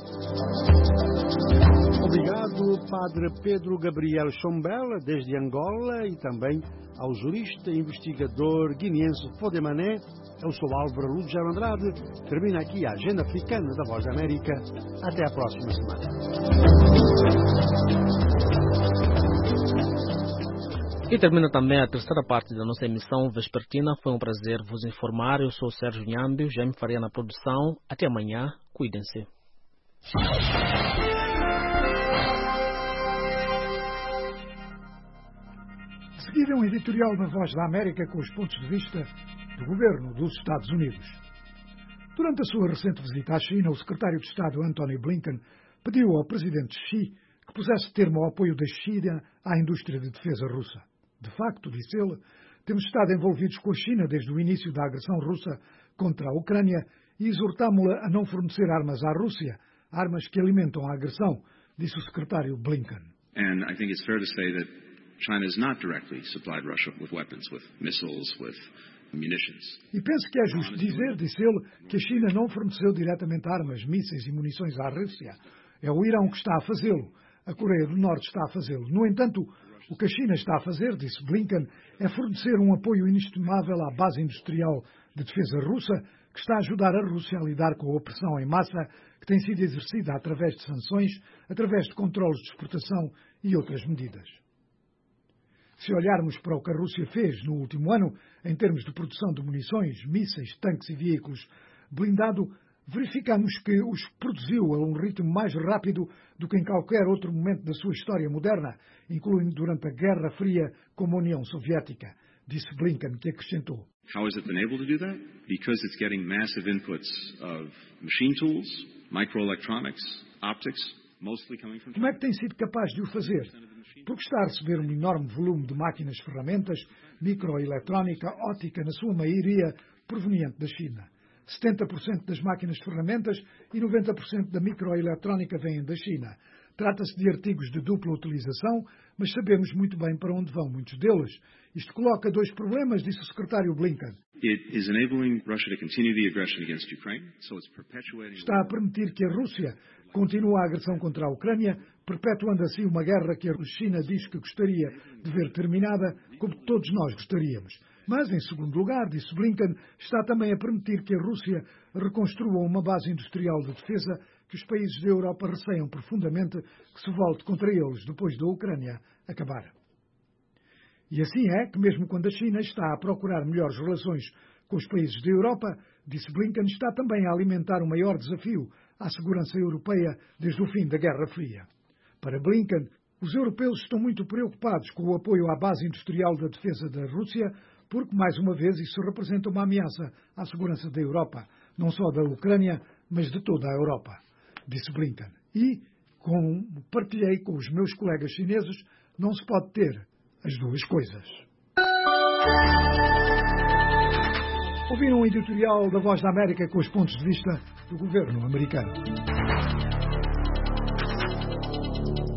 Obrigado, Padre Pedro Gabriel Chombela, desde Angola, e também ao jurista e investigador guineense Fodemané. Eu sou Álvaro Lúcio Andrade. Termina aqui a Agenda Africana da Voz da América. Até a próxima semana. E termina também a terceira parte da nossa emissão vespertina. Foi um prazer vos informar. Eu sou o Sérgio Nhambio, Jaime Faria na produção. Até amanhã. Cuidem-se. A seguir é um editorial da Voz da América com os pontos de vista do governo dos Estados Unidos. Durante a sua recente visita à China, o secretário de Estado Antony Blinken pediu ao presidente Xi que pusesse termo ao apoio da China à indústria de defesa russa. De facto, disse ele, temos estado envolvidos com a China desde o início da agressão russa contra a Ucrânia e exortámo-la a não fornecer armas à Rússia, armas que alimentam a agressão, disse o secretário Blinken. And I think it's fair to say that China has not directly supplied Russia with weapons, with missiles, with munitions. E penso que é justo dizer, disse ele, que a China não forneceu diretamente armas, mísseis e munições à Rússia. É o Irão que está a fazê-lo. A Coreia do Norte está a fazê-lo. No entanto, o que a China está a fazer, disse Blinken, é fornecer um apoio inestimável à base industrial de defesa russa, que está a ajudar a Rússia a lidar com a opressão em massa que tem sido exercida através de sanções, através de controles de exportação e outras medidas. Se olharmos para o que a Rússia fez no último ano, em termos de produção de munições, mísseis, tanques e veículos blindado, verificamos que os produziu a um ritmo mais rápido do que em qualquer outro momento da sua história moderna, incluindo durante a Guerra Fria como a União Soviética, disse Blinken, que acrescentou. How has it been able to do that? Because it's getting massive inputs of machine tools, microelectronics, optics, mostly coming from China. Como é que tem sido capaz de o fazer? Porque está a receber um enorme volume de máquinas ferramentas, microeletrónica, óptica, na sua maioria proveniente da China. setenta por cento das máquinas ferramentas e noventa por cento da microeletrónica vêm da China. Trata-se de artigos de dupla utilização, mas sabemos muito bem para onde vão muitos deles. Isto coloca dois problemas, disse o secretário Blinken. It is enabling Russia to continue the aggression against Ukraine, so it's perpetuating... Está a permitir que a Rússia continue a agressão contra a Ucrânia, perpetuando assim uma guerra que a China diz que gostaria de ver terminada, como todos nós gostaríamos. Mas, em segundo lugar, disse Blinken, está também a permitir que a Rússia reconstrua uma base industrial de defesa que os países da Europa receiam profundamente que se volte contra eles depois da Ucrânia acabar. E assim é que, mesmo quando a China está a procurar melhores relações com os países da Europa, disse Blinken, está também a alimentar um maior desafio à segurança europeia desde o fim da Guerra Fria. Para Blinken, os europeus estão muito preocupados com o apoio à base industrial da defesa da Rússia, porque, mais uma vez, isso representa uma ameaça à segurança da Europa, não só da Ucrânia, mas de toda a Europa, disse Blinken. E, como partilhei com os meus colegas chineses, não se pode ter as duas coisas. Ouviram um editorial da Voz da América com os pontos de vista do governo americano.